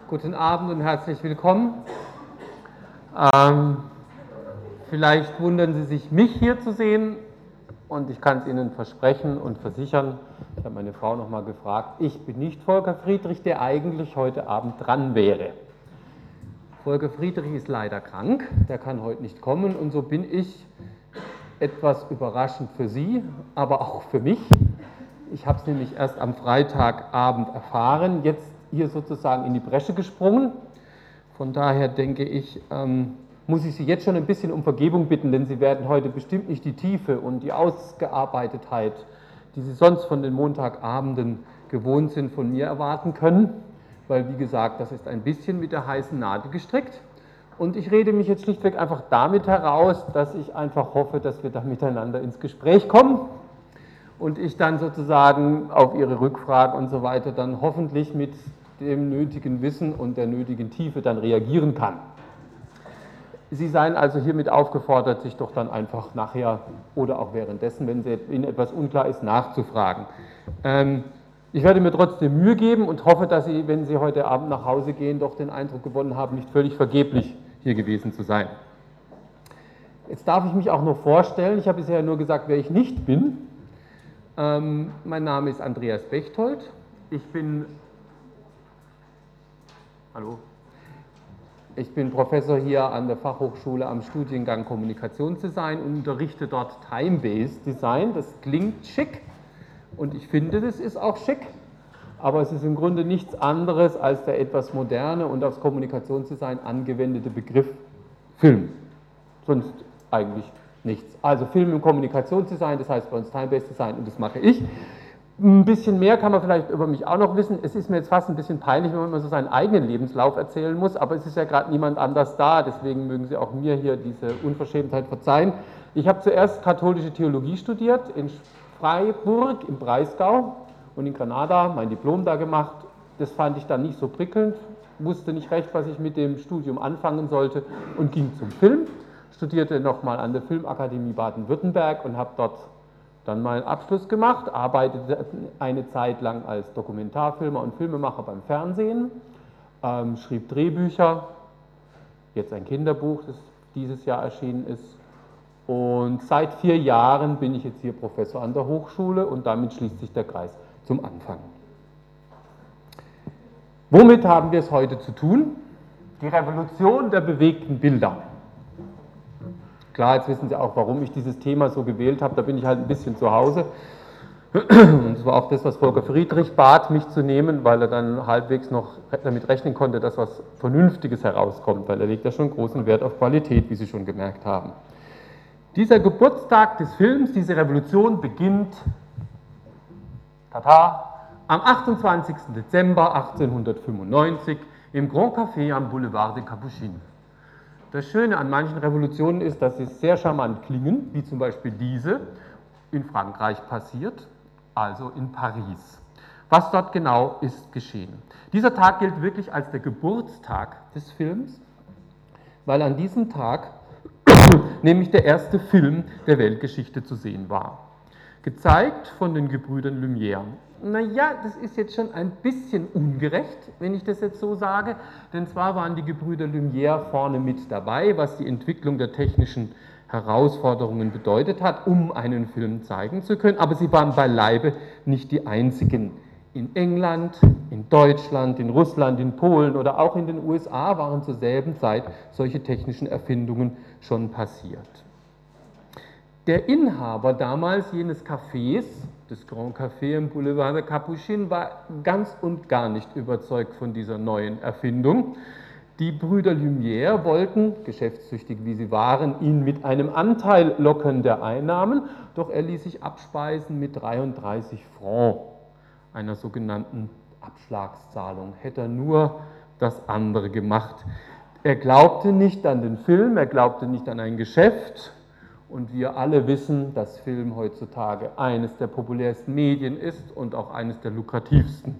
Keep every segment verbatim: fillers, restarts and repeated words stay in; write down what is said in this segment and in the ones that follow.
Guten Abend und herzlich willkommen. Ähm, vielleicht wundern Sie sich, mich hier zu sehen, und ich kann es Ihnen versprechen und versichern, ich habe meine Frau noch mal gefragt, ich bin nicht Volker Friedrich, der eigentlich heute Abend dran wäre. Volker Friedrich ist leider krank, der kann heute nicht kommen, und so bin ich, etwas überraschend für Sie, aber auch für mich. Ich habe es nämlich erst am Freitagabend erfahren, jetzt hier sozusagen in die Bresche gesprungen. Von daher denke ich, ähm, muss ich Sie jetzt schon ein bisschen um Vergebung bitten, denn Sie werden heute bestimmt nicht die Tiefe und die Ausgearbeitetheit, die Sie sonst von den Montagabenden gewohnt sind, von mir erwarten können, weil, wie gesagt, das ist ein bisschen mit der heißen Nadel gestrickt. Und ich rede mich jetzt schlichtweg einfach damit heraus, dass ich einfach hoffe, dass wir da miteinander ins Gespräch kommen und ich dann sozusagen auf Ihre Rückfragen und so weiter dann hoffentlich mit dem nötigen Wissen und der nötigen Tiefe dann reagieren kann. Sie seien also hiermit aufgefordert, sich doch dann einfach nachher oder auch währenddessen, wenn Ihnen etwas unklar ist, nachzufragen. Ähm, ich werde mir trotzdem Mühe geben und hoffe, dass Sie, wenn Sie heute Abend nach Hause gehen, doch den Eindruck gewonnen haben, nicht völlig vergeblich hier gewesen zu sein. Jetzt darf ich mich auch noch vorstellen, ich habe bisher nur gesagt, wer ich nicht bin. Ähm, mein Name ist Andreas Bechtold, ich bin, hallo, ich bin Professor hier an der Fachhochschule am Studiengang Kommunikationsdesign und unterrichte dort Time-Based Design. Das klingt schick und ich finde, das ist auch schick, aber es ist im Grunde nichts anderes als der etwas moderne und aufs Kommunikationsdesign angewendete Begriff Film. Sonst eigentlich nichts. Also Film im Kommunikationsdesign, das heißt bei uns Time-Based Design, und das mache ich. Ein bisschen mehr kann man vielleicht über mich auch noch wissen. Es ist mir jetzt fast ein bisschen peinlich, wenn man immer so seinen eigenen Lebenslauf erzählen muss, aber es ist ja gerade niemand anders da, deswegen mögen Sie auch mir hier diese Unverschämtheit verzeihen. Ich habe zuerst katholische Theologie studiert in Freiburg im Breisgau und in Granada, mein Diplom da gemacht. Das fand ich dann nicht so prickelnd, wusste nicht recht, was ich mit dem Studium anfangen sollte und ging zum Film. Studierte nochmal an der Filmakademie Baden-Württemberg und habe dort dann meinen Abschluss gemacht, arbeitete eine Zeit lang als Dokumentarfilmer und Filmemacher beim Fernsehen, ähm, schrieb Drehbücher, jetzt ein Kinderbuch, das dieses Jahr erschienen ist. Und seit vier Jahren bin ich jetzt hier Professor an der Hochschule und damit schließt sich der Kreis zum Anfang. Womit haben wir es heute zu tun? Die Revolution der bewegten Bilder. Klar, jetzt wissen Sie auch, warum ich dieses Thema so gewählt habe, da bin ich halt ein bisschen zu Hause. Und das war auch das, was Volker Friedrich bat, mich zu nehmen, weil er dann halbwegs noch damit rechnen konnte, dass was Vernünftiges herauskommt, weil er legt ja schon großen Wert auf Qualität, wie Sie schon gemerkt haben. Dieser Geburtstag des Films, diese Revolution beginnt, tata, am achtundzwanzigsten Dezember achtzehnhundertfünfundneunzig im Grand Café am Boulevard des Capucines. Das Schöne an manchen Revolutionen ist, dass sie sehr charmant klingen, wie zum Beispiel diese in Frankreich passiert, also in Paris. Was dort genau ist geschehen? Dieser Tag gilt wirklich als der Geburtstag des Films, weil an diesem Tag nämlich der erste Film der Weltgeschichte zu sehen war. Gezeigt von den Gebrüdern Lumière. Naja, das ist jetzt schon ein bisschen ungerecht, wenn ich das jetzt so sage, denn zwar waren die Gebrüder Lumière vorne mit dabei, was die Entwicklung der technischen Herausforderungen bedeutet hat, um einen Film zeigen zu können, aber sie waren beileibe nicht die einzigen. In England, in Deutschland, in Russland, in Polen oder auch in den U S A waren zur selben Zeit solche technischen Erfindungen schon passiert. Der Inhaber damals jenes Cafés, des Grand Café im Boulevard des Capucines, war ganz und gar nicht überzeugt von dieser neuen Erfindung. Die Brüder Lumière wollten, geschäftstüchtig wie sie waren, ihn mit einem Anteil locken der Einnahmen, doch er ließ sich abspeisen mit dreiunddreißig Francs, einer sogenannten Abschlagszahlung. Hätte er nur das andere gemacht. Er glaubte nicht an den Film, er glaubte nicht an ein Geschäft. Und wir alle wissen, dass Film heutzutage eines der populärsten Medien ist und auch eines der lukrativsten.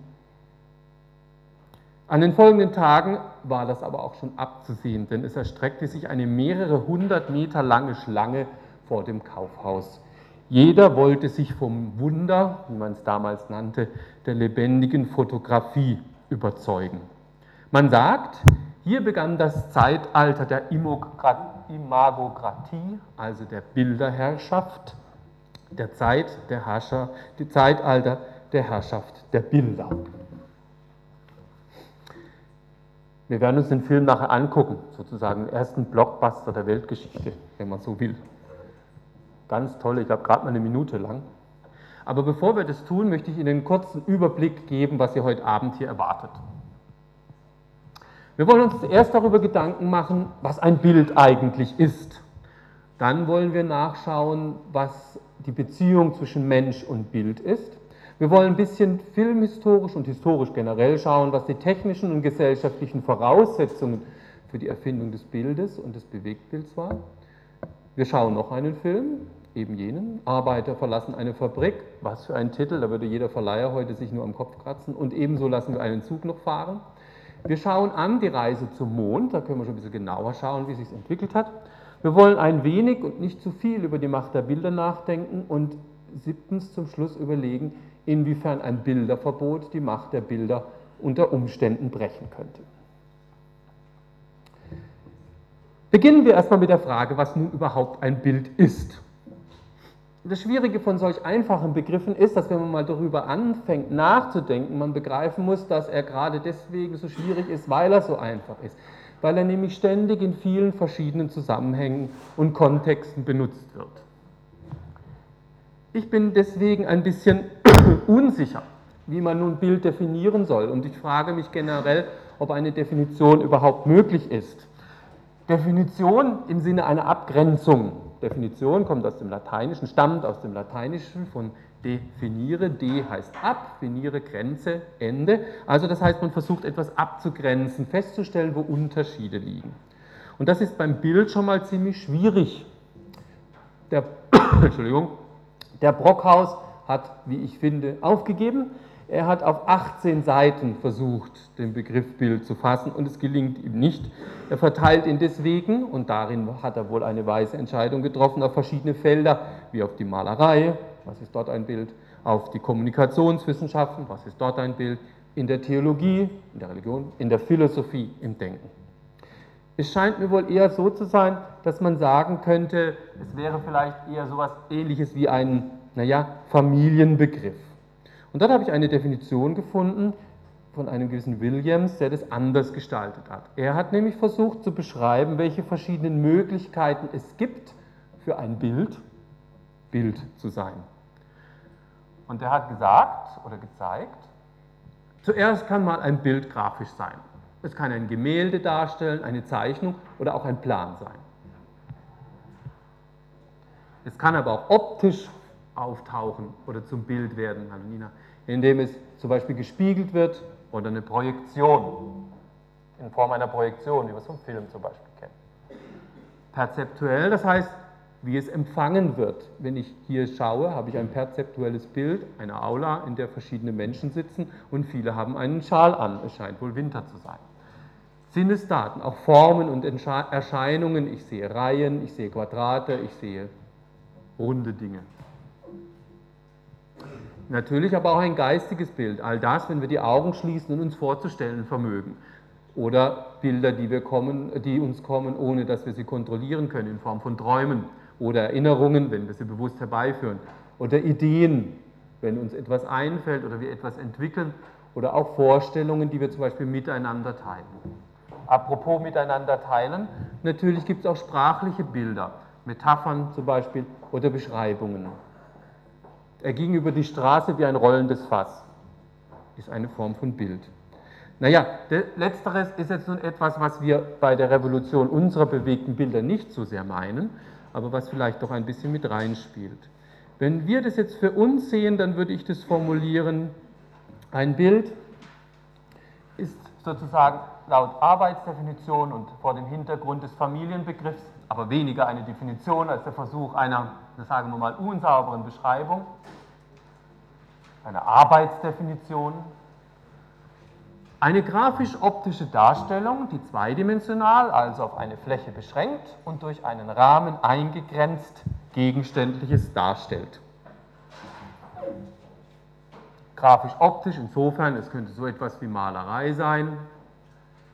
An den folgenden Tagen war das aber auch schon abzusehen, denn es erstreckte sich eine mehrere hundert Meter lange Schlange vor dem Kaufhaus. Jeder wollte sich vom Wunder, wie man es damals nannte, der lebendigen Fotografie überzeugen. Man sagt, hier begann das Zeitalter der Imagokratie, also der Bilderherrschaft, der Zeit der Herrscher, die Zeitalter der Herrschaft der Bilder. Wir werden uns den Film nachher angucken, sozusagen den ersten Blockbuster der Weltgeschichte, wenn man so will. Ganz toll, ich glaube gerade mal eine Minute lang. Aber bevor wir das tun, möchte ich Ihnen einen kurzen Überblick geben, was Sie heute Abend hier erwartet. Wir wollen uns zuerst darüber Gedanken machen, was ein Bild eigentlich ist. Dann wollen wir nachschauen, was die Beziehung zwischen Mensch und Bild ist. Wir wollen ein bisschen filmhistorisch und historisch generell schauen, was die technischen und gesellschaftlichen Voraussetzungen für die Erfindung des Bildes und des Bewegtbilds waren. Wir schauen noch einen Film, eben jenen, Arbeiter verlassen eine Fabrik, was für ein Titel, da würde jeder Verleiher heute sich nur am Kopf kratzen, und ebenso lassen wir einen Zug noch fahren. Wir schauen an die Reise zum Mond, da können wir schon ein bisschen genauer schauen, wie es sich entwickelt hat. Wir wollen ein wenig und nicht zu viel über die Macht der Bilder nachdenken und siebtens zum Schluss überlegen, inwiefern ein Bilderverbot die Macht der Bilder unter Umständen brechen könnte. Beginnen wir erstmal mit der Frage, was nun überhaupt ein Bild ist. Das Schwierige von solch einfachen Begriffen ist, dass wenn man mal darüber anfängt nachzudenken, man begreifen muss, dass er gerade deswegen so schwierig ist, weil er so einfach ist. Weil er nämlich ständig in vielen verschiedenen Zusammenhängen und Kontexten benutzt wird. Ich bin deswegen ein bisschen unsicher, wie man nun Bild definieren soll, und ich frage mich generell, ob eine Definition überhaupt möglich ist. Definition im Sinne einer Abgrenzung. Definition kommt aus dem Lateinischen, stammt aus dem Lateinischen von definiere, de heißt ab, finiere, Grenze, Ende. Also das heißt, man versucht etwas abzugrenzen, festzustellen, wo Unterschiede liegen. Und das ist beim Bild schon mal ziemlich schwierig. Der, Entschuldigung, der Brockhaus hat, wie ich finde, aufgegeben. Er hat auf achtzehn Seiten versucht, den Begriff Bild zu fassen, und es gelingt ihm nicht. Er verteilt ihn deswegen, und darin hat er wohl eine weise Entscheidung getroffen, auf verschiedene Felder, wie auf die Malerei, was ist dort ein Bild, auf die Kommunikationswissenschaften, was ist dort ein Bild, in der Theologie, in der Religion, in der Philosophie, im Denken. Es scheint mir wohl eher so zu sein, dass man sagen könnte, es wäre vielleicht eher so etwas Ähnliches wie ein, naja, Familienbegriff. Und dort habe ich eine Definition gefunden von einem gewissen Williams, der das anders gestaltet hat. Er hat nämlich versucht zu beschreiben, welche verschiedenen Möglichkeiten es gibt für ein Bild, Bild zu sein. Und er hat gesagt oder gezeigt, zuerst kann mal ein Bild grafisch sein. Es kann ein Gemälde darstellen, eine Zeichnung oder auch ein Plan sein. Es kann aber auch optisch auftauchen oder zum Bild werden, hallo Nina, indem es zum Beispiel gespiegelt wird oder eine Projektion, in Form einer Projektion, wie wir es vom Film zum Beispiel kennen. Perzeptuell, das heißt, wie es empfangen wird. Wenn ich hier schaue, habe ich ein perzeptuelles Bild, eine Aula, in der verschiedene Menschen sitzen und viele haben einen Schal an. Es scheint wohl Winter zu sein. Sinnesdaten, auch Formen und Erscheinungen. Ich sehe Reihen, ich sehe Quadrate, ich sehe runde Dinge. Natürlich aber auch ein geistiges Bild. All das, wenn wir die Augen schließen und uns vorzustellen vermögen. Oder Bilder, die, wir kommen, die uns kommen, ohne dass wir sie kontrollieren können, in Form von Träumen. Oder Erinnerungen, wenn wir sie bewusst herbeiführen. Oder Ideen, wenn uns etwas einfällt oder wir etwas entwickeln. Oder auch Vorstellungen, die wir zum Beispiel miteinander teilen. Apropos miteinander teilen, natürlich gibt es auch sprachliche Bilder. Metaphern zum Beispiel oder Beschreibungen. Er ging über die Straße wie ein rollendes Fass. Ist eine Form von Bild. Naja, letzteres ist jetzt nun etwas, was wir bei der Revolution unserer bewegten Bilder nicht so sehr meinen, aber was vielleicht doch ein bisschen mit reinspielt. Wenn wir das jetzt für uns sehen, dann würde ich das formulieren, ein Bild ist sozusagen laut Arbeitsdefinition und vor dem Hintergrund des Familienbegriffs, aber weniger eine Definition als der Versuch einer, sagen wir mal, unsauberen Beschreibung, eine Arbeitsdefinition, eine grafisch-optische Darstellung, die zweidimensional, also auf eine Fläche beschränkt und durch einen Rahmen eingegrenzt Gegenständliches darstellt. Grafisch-optisch insofern, es könnte so etwas wie Malerei sein,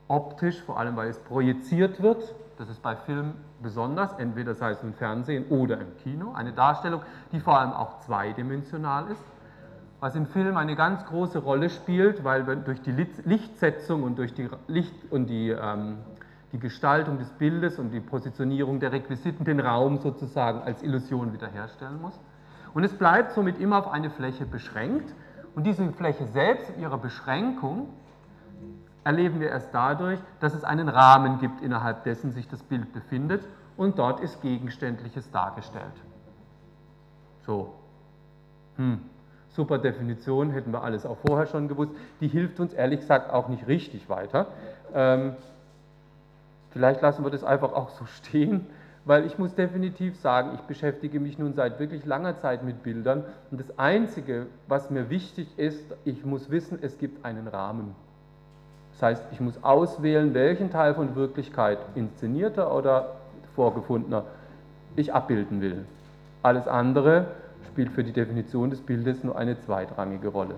optisch, vor allem weil es projiziert wird. Das ist bei Film besonders, entweder sei es im Fernsehen oder im Kino. Eine Darstellung, die vor allem auch zweidimensional ist, was im Film eine ganz große Rolle spielt, weil wir durch die Lichtsetzung und durch die, Licht und die, ähm, die Gestaltung des Bildes und die Positionierung der Requisiten den Raum sozusagen als Illusion wiederherstellen muss. Und es bleibt somit immer auf eine Fläche beschränkt. Und diese Fläche selbst in ihrer Beschränkung erleben wir erst dadurch, dass es einen Rahmen gibt, innerhalb dessen sich das Bild befindet, und dort ist Gegenständliches dargestellt. So. Hm. Super Definition, hätten wir alles auch vorher schon gewusst. Die hilft uns ehrlich gesagt auch nicht richtig weiter. Ähm, vielleicht lassen wir das einfach auch so stehen, weil ich muss definitiv sagen, ich beschäftige mich nun seit wirklich langer Zeit mit Bildern, und das Einzige, was mir wichtig ist, ich muss wissen, es gibt einen Rahmen. Das heißt, ich muss auswählen, welchen Teil von Wirklichkeit, inszenierter oder vorgefundener, ich abbilden will. Alles andere spielt für die Definition des Bildes nur eine zweitrangige Rolle.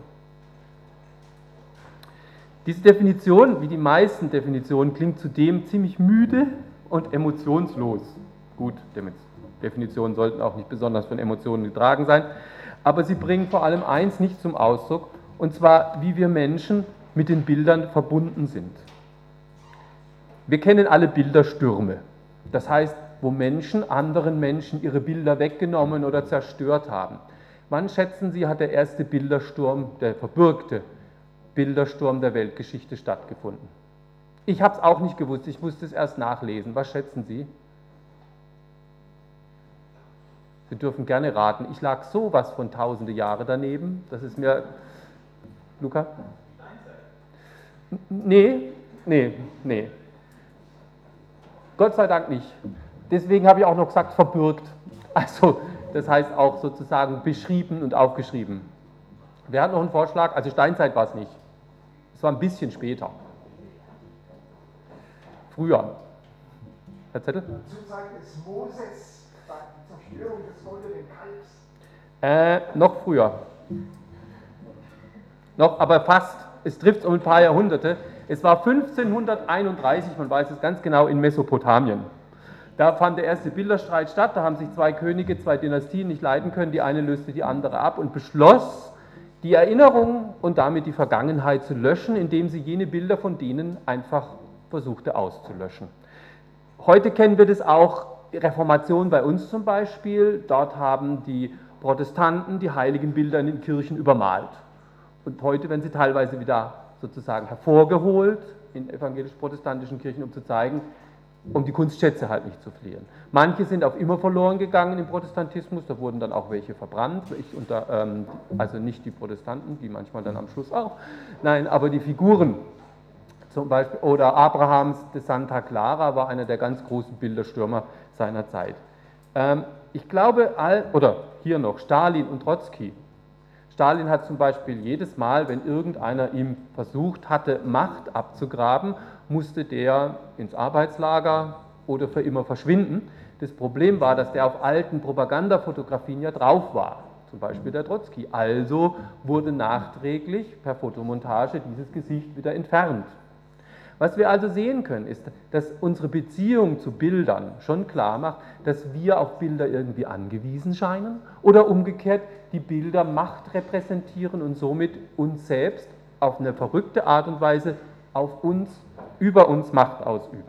Diese Definition, wie die meisten Definitionen, klingt zudem ziemlich müde und emotionslos. Gut, Definitionen sollten auch nicht besonders von Emotionen getragen sein, aber sie bringen vor allem eins nicht zum Ausdruck, und zwar, wie wir Menschen mit den Bildern verbunden sind. Wir kennen alle Bilderstürme, das heißt, wo Menschen anderen Menschen ihre Bilder weggenommen oder zerstört haben. Wann schätzen Sie, hat der erste Bildersturm, der verbürgte Bildersturm der Weltgeschichte stattgefunden? Ich habe es auch nicht gewusst, ich musste es erst nachlesen. Was schätzen Sie? Sie dürfen gerne raten. Ich lag sowas von tausende Jahre daneben, das ist mir... Luca? Nee, nee, nee. Gott sei Dank nicht. Deswegen habe ich auch noch gesagt, verbürgt. Also, das heißt auch sozusagen beschrieben und aufgeschrieben. Wer hat noch einen Vorschlag? Also Steinzeit war es nicht. Es war ein bisschen später. Früher. Herr Zettel? Zu Zeiten des Moses, die Zerstörung des goldenen Kalbs. Äh, noch früher. Noch, aber fast. Es trifft um ein paar Jahrhunderte. Es war fünfzehnhunderteinunddreißig, man weiß es ganz genau, in Mesopotamien. Da fand der erste Bilderstreit statt, da haben sich zwei Könige, zwei Dynastien nicht leiden können, die eine löste die andere ab und beschloss, die Erinnerung und damit die Vergangenheit zu löschen, indem sie jene Bilder von denen einfach versuchte auszulöschen. Heute kennen wir das auch, die Reformation bei uns zum Beispiel, dort haben die Protestanten die heiligen Bilder in den Kirchen übermalt. Und heute werden sie teilweise wieder sozusagen hervorgeholt in evangelisch-protestantischen Kirchen, um zu zeigen, um die Kunstschätze halt nicht zu verlieren. Manche sind auf immer verloren gegangen im Protestantismus, da wurden dann auch welche verbrannt, ich unter, ähm, also nicht die Protestanten, die manchmal dann am Schluss auch, nein, aber die Figuren, zum Beispiel, oder Abrahams de Santa Clara war einer der ganz großen Bilderstürmer seiner Zeit. Ähm, ich glaube, all, oder hier noch, Stalin und Trotzki. Stalin hat zum Beispiel jedes Mal, wenn irgendeiner ihm versucht hatte, Macht abzugraben, musste der ins Arbeitslager oder für immer verschwinden. Das Problem war, dass der auf alten Propagandafotografien ja drauf war, zum Beispiel der Trotzki. Also wurde nachträglich per Fotomontage dieses Gesicht wieder entfernt. Was wir also sehen können, ist, dass unsere Beziehung zu Bildern schon klar macht, dass wir auf Bilder irgendwie angewiesen scheinen oder umgekehrt die Bilder Macht repräsentieren und somit uns selbst auf eine verrückte Art und Weise auf uns, über uns Macht ausüben.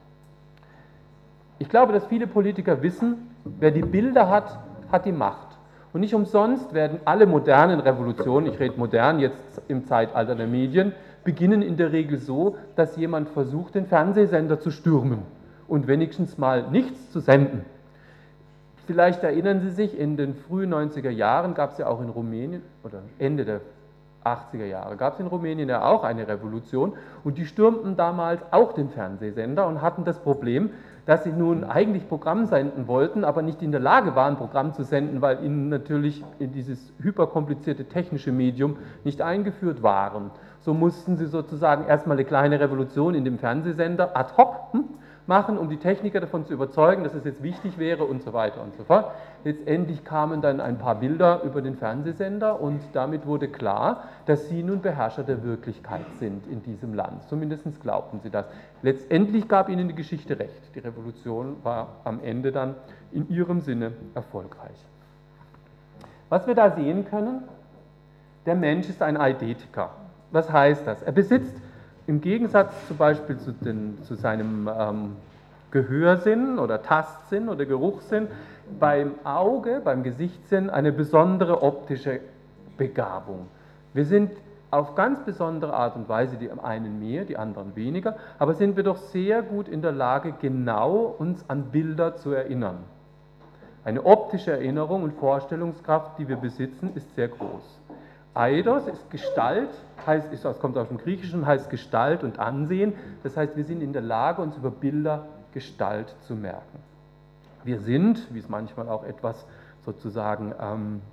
Ich glaube, dass viele Politiker wissen, wer die Bilder hat, hat die Macht. Und nicht umsonst werden alle modernen Revolutionen, ich rede modern jetzt im Zeitalter der Medien, beginnen in der Regel so, dass jemand versucht, den Fernsehsender zu stürmen und wenigstens mal nichts zu senden. Vielleicht erinnern Sie sich, in den frühen neunziger Jahren gab es ja auch in Rumänien, oder Ende der achtziger Jahre, gab es in Rumänien ja auch eine Revolution und die stürmten damals auch den Fernsehsender und hatten das Problem, dass sie nun eigentlich Programm senden wollten, aber nicht in der Lage waren, Programm zu senden, weil ihnen natürlich in dieses hyperkomplizierte technische Medium nicht eingeführt waren. So mussten sie sozusagen erstmal eine kleine Revolution in dem Fernsehsender ad hoc hm, machen, um die Techniker davon zu überzeugen, dass es jetzt wichtig wäre und so weiter und so fort. Letztendlich kamen dann ein paar Bilder über den Fernsehsender und damit wurde klar, dass sie nun Beherrscher der Wirklichkeit sind in diesem Land. Zumindest glaubten sie das. Letztendlich gab ihnen die Geschichte recht. Die Revolution war am Ende dann in ihrem Sinne erfolgreich. Was wir da sehen können, der Mensch ist ein Eidetiker. Was heißt das? Er besitzt im Gegensatz zum Beispiel zu, den, zu seinem ähm, Gehörsinn oder Tastsinn oder Geruchssinn beim Auge, beim Gesichtssinn eine besondere optische Begabung. Wir sind auf ganz besondere Art und Weise, die einen mehr, die anderen weniger, aber sind wir doch sehr gut in der Lage, genau uns an Bilder zu erinnern. Eine optische Erinnerung und Vorstellungskraft, die wir besitzen, ist sehr groß. Eidos ist Gestalt, heißt, ist, das kommt aus dem Griechischen, heißt Gestalt und Ansehen. Das heißt, wir sind in der Lage, uns über Bilder Gestalt zu merken. Wir sind, wie es manchmal auch etwas sozusagen ähm,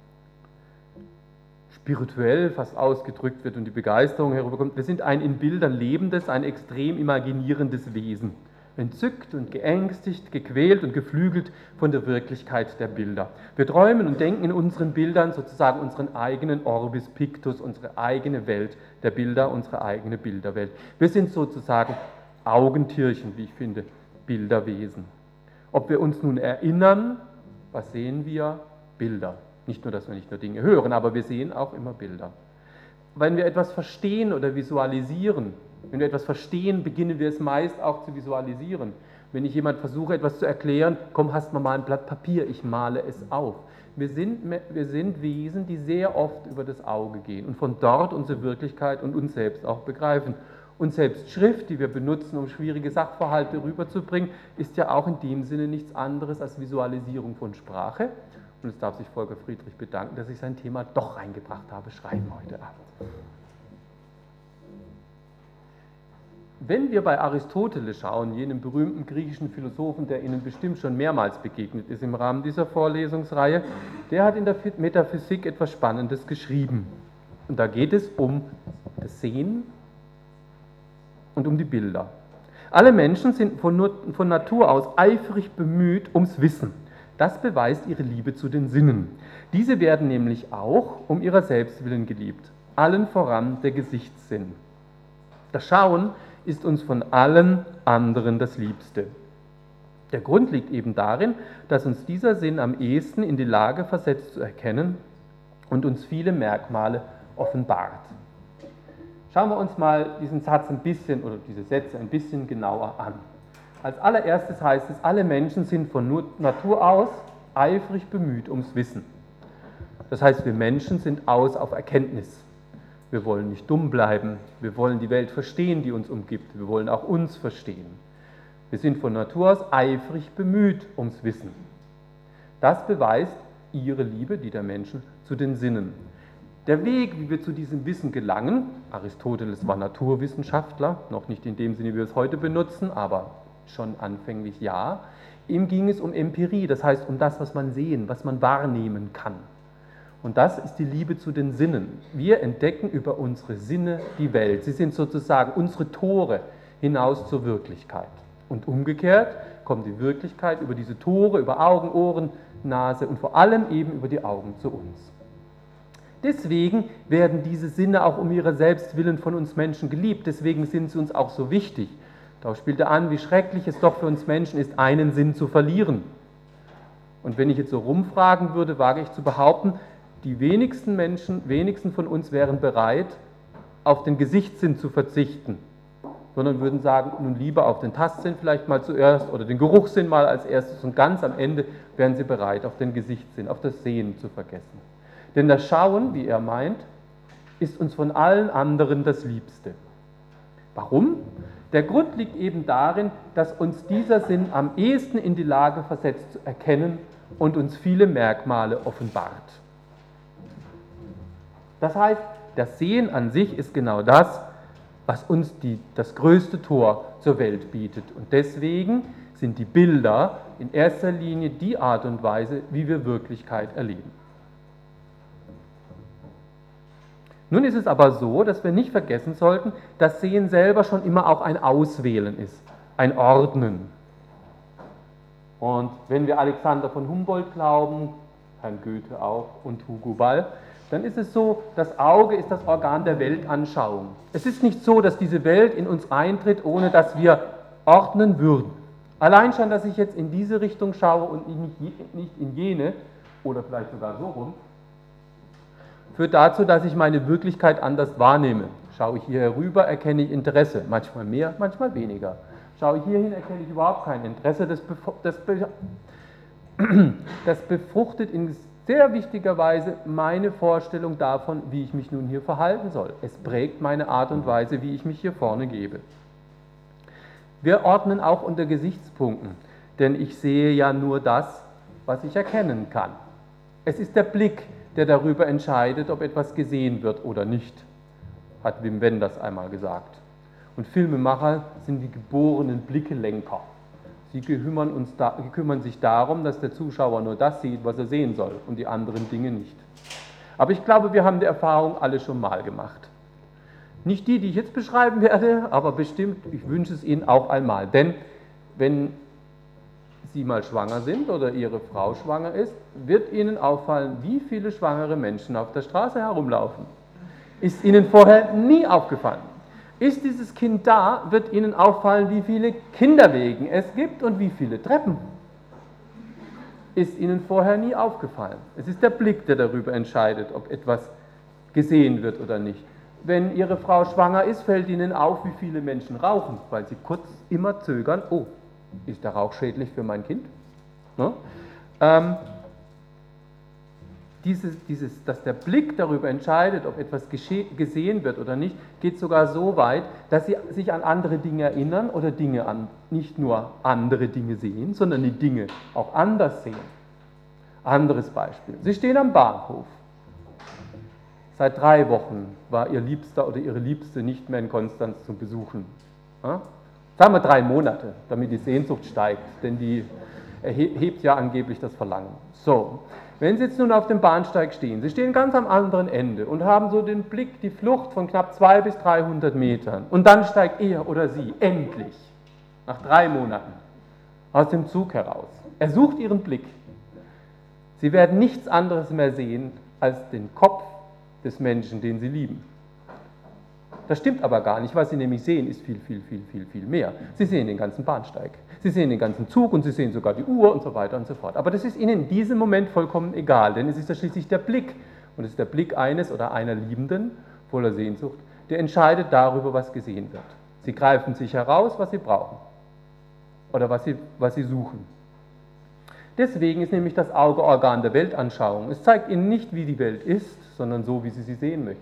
spirituell fast ausgedrückt wird und die Begeisterung herüberkommt, wir sind ein in Bildern lebendes, ein extrem imaginierendes Wesen. Entzückt und geängstigt, gequält und geflügelt von der Wirklichkeit der Bilder. Wir träumen und denken in unseren Bildern sozusagen unseren eigenen Orbis Pictus, unsere eigene Welt der Bilder, unsere eigene Bilderwelt. Wir sind sozusagen Augentierchen, wie ich finde, Bilderwesen. Ob wir uns nun erinnern, was sehen wir? Bilder. Nicht nur, dass wir nicht nur Dinge hören, aber wir sehen auch immer Bilder. Wenn wir etwas verstehen oder visualisieren, wenn wir etwas verstehen, beginnen wir es meist auch zu visualisieren. Wenn ich jemand versuche, etwas zu erklären, komm, hast mal ein Blatt Papier, ich male es auf. Wir sind, wir sind Wesen, die sehr oft über das Auge gehen und von dort unsere Wirklichkeit und uns selbst auch begreifen. Und selbst Schrift, die wir benutzen, um schwierige Sachverhalte rüberzubringen, ist ja auch in dem Sinne nichts anderes als Visualisierung von Sprache. Und es darf sich Volker Friedrich bedanken, dass ich sein Thema doch reingebracht habe, Schreiben heute Abend. Wenn wir bei Aristoteles schauen, jenem berühmten griechischen Philosophen, der Ihnen bestimmt schon mehrmals begegnet ist im Rahmen dieser Vorlesungsreihe, der hat in der Metaphysik etwas Spannendes geschrieben. Und da geht es um das Sehen und um die Bilder. Alle Menschen sind von, von Natur aus eifrig bemüht ums Wissen. Das beweist ihre Liebe zu den Sinnen. Diese werden nämlich auch um ihrer selbst willen geliebt. Allen voran der Gesichtssinn. Das Schauen ist uns von allen anderen das Liebste. Der Grund liegt eben darin, dass uns dieser Sinn am ehesten in die Lage versetzt zu erkennen und uns viele Merkmale offenbart. Schauen wir uns mal diesen Satz ein bisschen oder diese Sätze ein bisschen genauer an. Als allererstes heißt es, alle Menschen sind von Natur aus eifrig bemüht ums Wissen. Das heißt, wir Menschen sind aus auf Erkenntnis. Wir wollen nicht dumm bleiben, wir wollen die Welt verstehen, die uns umgibt, wir wollen auch uns verstehen. Wir sind von Natur aus eifrig bemüht ums Wissen. Das beweist ihre Liebe, die der Menschen, zu den Sinnen. Der Weg, wie wir zu diesem Wissen gelangen, Aristoteles war Naturwissenschaftler, noch nicht in dem Sinne, wie wir es heute benutzen, aber schon anfänglich ja. Ihm ging es um Empirie, das heißt um das, was man sehen, was man wahrnehmen kann. Und das ist die Liebe zu den Sinnen. Wir entdecken über unsere Sinne die Welt. Sie sind sozusagen unsere Tore hinaus zur Wirklichkeit. Und umgekehrt kommt die Wirklichkeit über diese Tore, über Augen, Ohren, Nase und vor allem eben über die Augen zu uns. Deswegen werden diese Sinne auch um ihrer selbst willen von uns Menschen geliebt. Deswegen sind sie uns auch so wichtig. Da spielt er an, wie schrecklich es doch für uns Menschen ist, einen Sinn zu verlieren. Und wenn ich jetzt so rumfragen würde, wage ich zu behaupten, die wenigsten Menschen, wenigsten von uns wären bereit, auf den Gesichtssinn zu verzichten, sondern würden sagen, nun lieber auf den Tastsinn vielleicht mal zuerst oder den Geruchssinn mal als erstes und ganz am Ende wären sie bereit, auf den Gesichtssinn, auf das Sehen zu vergessen. Denn das Schauen, wie er meint, ist uns von allen anderen das Liebste. Warum? Der Grund liegt eben darin, dass uns dieser Sinn am ehesten in die Lage versetzt zu erkennen und uns viele Merkmale offenbart. Das heißt, das Sehen an sich ist genau das, was uns die, das größte Tor zur Welt bietet. Und deswegen sind die Bilder in erster Linie die Art und Weise, wie wir Wirklichkeit erleben. Nun ist es aber so, dass wir nicht vergessen sollten, dass Sehen selber schon immer auch ein Auswählen ist, ein Ordnen. Und wenn wir Alexander von Humboldt glauben, Herrn Goethe auch und Hugo Ball, dann ist es so, das Auge ist das Organ der Weltanschauung. Es ist nicht so, dass diese Welt in uns eintritt, ohne dass wir ordnen würden. Allein schon, dass ich jetzt in diese Richtung schaue und nicht in jene, oder vielleicht sogar so rum, führt dazu, dass ich meine Wirklichkeit anders wahrnehme. Schaue ich hier herüber, erkenne ich Interesse, manchmal mehr, manchmal weniger. Schaue ich hierhin, erkenne ich überhaupt kein Interesse. Das, das, das befruchtet in sehr wichtiger Weise meine Vorstellung davon, wie ich mich nun hier verhalten soll. Es prägt meine Art und Weise, wie ich mich hier vorne gebe. Wir ordnen auch unter Gesichtspunkten, denn ich sehe ja nur das, was ich erkennen kann. Es ist der Blick, der darüber entscheidet, ob etwas gesehen wird oder nicht, hat Wim Wenders einmal gesagt. Und Filmemacher sind die geborenen Blickelenker. Sie kümmern, uns da, kümmern sich darum, dass der Zuschauer nur das sieht, was er sehen soll und die anderen Dinge nicht. Aber ich glaube, wir haben die Erfahrung alle schon mal gemacht. Nicht die, die ich jetzt beschreiben werde, aber bestimmt, ich wünsche es Ihnen auch einmal. Denn wenn Sie mal schwanger sind oder Ihre Frau schwanger ist, wird Ihnen auffallen, wie viele schwangere Menschen auf der Straße herumlaufen. Ist Ihnen vorher nie aufgefallen. Ist dieses Kind da, wird Ihnen auffallen, wie viele Kinderwegen es gibt und wie viele Treppen. Ist Ihnen vorher nie aufgefallen. Es ist der Blick, der darüber entscheidet, ob etwas gesehen wird oder nicht. Wenn Ihre Frau schwanger ist, fällt Ihnen auf, wie viele Menschen rauchen, weil Sie kurz immer zögern, oh, ist der Rauch schädlich für mein Kind? Ne? Ähm, Dieses, dieses, dass der Blick darüber entscheidet, ob etwas gesehen wird oder nicht, geht sogar so weit, dass Sie sich an andere Dinge erinnern oder Dinge an, nicht nur andere Dinge sehen, sondern die Dinge auch anders sehen. Anderes Beispiel. Sie stehen am Bahnhof. Seit drei Wochen war Ihr Liebster oder Ihre Liebste nicht mehr in Konstanz zu besuchen. Ja? Sagen wir drei Monate, damit die Sehnsucht steigt, denn die erhebt ja angeblich das Verlangen. So. Wenn Sie jetzt nun auf dem Bahnsteig stehen, Sie stehen ganz am anderen Ende und haben so den Blick, die Flucht von knapp zweihundert bis dreihundert Metern und dann steigt er oder sie endlich, nach drei Monaten, aus dem Zug heraus. Er sucht Ihren Blick. Sie werden nichts anderes mehr sehen als den Kopf des Menschen, den Sie lieben. Das stimmt aber gar nicht. Was Sie nämlich sehen, ist viel, viel, viel, viel, viel mehr. Sie sehen den ganzen Bahnsteig. Sie sehen den ganzen Zug und Sie sehen sogar die Uhr und so weiter und so fort. Aber das ist Ihnen in diesem Moment vollkommen egal, denn es ist ja schließlich der Blick. Und es ist der Blick eines oder einer Liebenden, voller Sehnsucht, der entscheidet darüber, was gesehen wird. Sie greifen sich heraus, was Sie brauchen oder was Sie, was Sie suchen. Deswegen ist nämlich das Auge Organ der Weltanschauung. Es zeigt Ihnen nicht, wie die Welt ist, sondern so, wie Sie sie sehen möchten.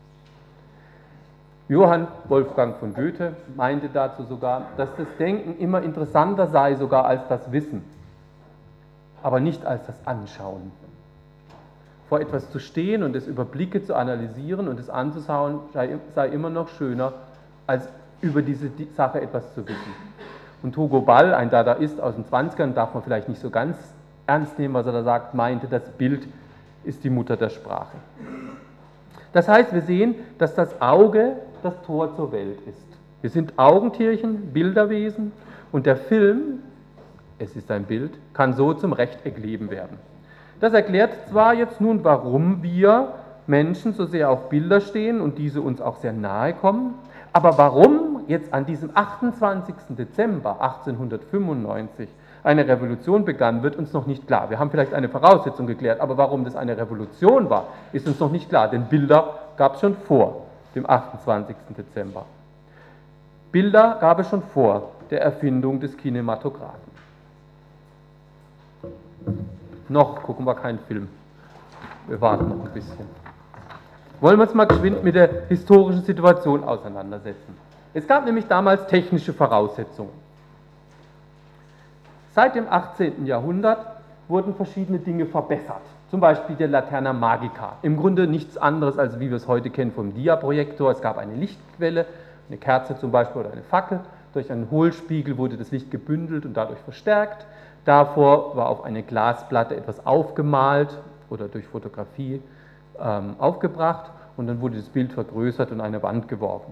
Johann Wolfgang von Goethe meinte dazu sogar, dass das Denken immer interessanter sei sogar als das Wissen, aber nicht als das Anschauen. Vor etwas zu stehen und es über Blicke zu analysieren und es anzuschauen, sei immer noch schöner, als über diese Sache etwas zu wissen. Und Hugo Ball, ein Dadaist aus den zwanzigern, darf man vielleicht nicht so ganz ernst nehmen, was er da sagt, meinte, das Bild ist die Mutter der Sprache. Das heißt, wir sehen, dass das Auge das Tor zur Welt ist. Wir sind Augentierchen, Bilderwesen und der Film, es ist ein Bild, kann so zum Rechteckleben werden. Das erklärt zwar jetzt nun, warum wir Menschen so sehr auf Bilder stehen und diese uns auch sehr nahe kommen, aber warum jetzt an diesem achtundzwanzigsten Dezember achtzehnhundertfünfundneunzig eine Revolution begann, wird uns noch nicht klar. Wir haben vielleicht eine Voraussetzung geklärt, aber warum das eine Revolution war, ist uns noch nicht klar, denn Bilder gab es schon vor dem achtundzwanzigsten Dezember. Bilder gab es schon vor der Erfindung des Kinematographen. Noch gucken wir keinen Film. Wir warten noch ein bisschen. Wollen wir uns mal geschwind mit der historischen Situation auseinandersetzen. Es gab nämlich damals technische Voraussetzungen. Seit dem achtzehnten Jahrhundert wurden verschiedene Dinge verbessert. Zum Beispiel der Laterna Magica. Im Grunde nichts anderes, als wie wir es heute kennen vom Diaprojektor. Es gab eine Lichtquelle, eine Kerze zum Beispiel oder eine Fackel. Durch einen Hohlspiegel wurde das Licht gebündelt und dadurch verstärkt. Davor war auf eine Glasplatte etwas aufgemalt oder durch Fotografie ähm, aufgebracht und dann wurde das Bild vergrößert und an eine Wand geworfen.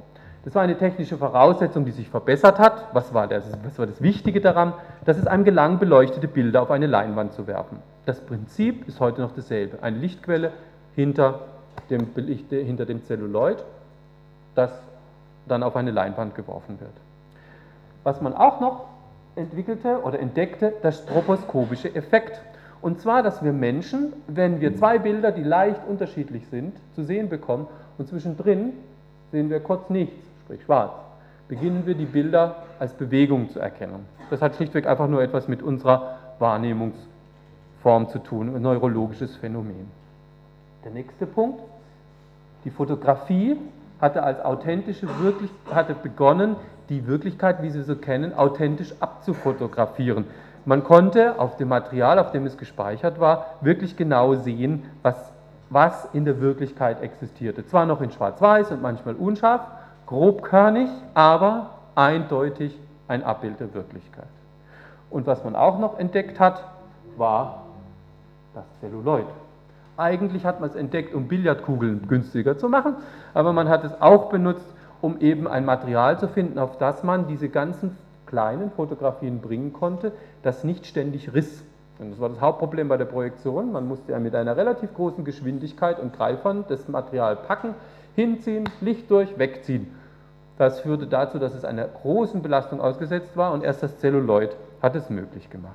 Das war eine technische Voraussetzung, die sich verbessert hat. Was war das, was war das Wichtige daran? Dass es einem gelang, beleuchtete Bilder auf eine Leinwand zu werfen. Das Prinzip ist heute noch dasselbe. Eine Lichtquelle hinter dem, hinter dem Zelluloid, das dann auf eine Leinwand geworfen wird. Was man auch noch entwickelte oder entdeckte, der stroboskopische Effekt. Und zwar, dass wir Menschen, wenn wir zwei Bilder, die leicht unterschiedlich sind, zu sehen bekommen und zwischendrin sehen wir kurz nichts, sprich schwarz, beginnen wir die Bilder als Bewegung zu erkennen. Das hat schlichtweg einfach nur etwas mit unserer Wahrnehmungsform zu tun, ein neurologisches Phänomen. Der nächste Punkt, die Fotografie hatte als authentische wirklich, hatte begonnen, die Wirklichkeit, wie Sie sie kennen, authentisch abzufotografieren. Man konnte auf dem Material, auf dem es gespeichert war, wirklich genau sehen, was, was in der Wirklichkeit existierte. Zwar noch in Schwarz-Weiß und manchmal unscharf, grobkörnig, aber eindeutig ein Abbild der Wirklichkeit. Und was man auch noch entdeckt hat, war das Zelluloid. Eigentlich hat man es entdeckt, um Billardkugeln günstiger zu machen, aber man hat es auch benutzt, um eben ein Material zu finden, auf das man diese ganzen kleinen Fotografien bringen konnte, das nicht ständig riss. Und das war das Hauptproblem bei der Projektion. Man musste ja mit einer relativ großen Geschwindigkeit und Greifern das Material packen, hinziehen, Licht durch, wegziehen. Das führte dazu, dass es einer großen Belastung ausgesetzt war und erst das Zelluloid hat es möglich gemacht.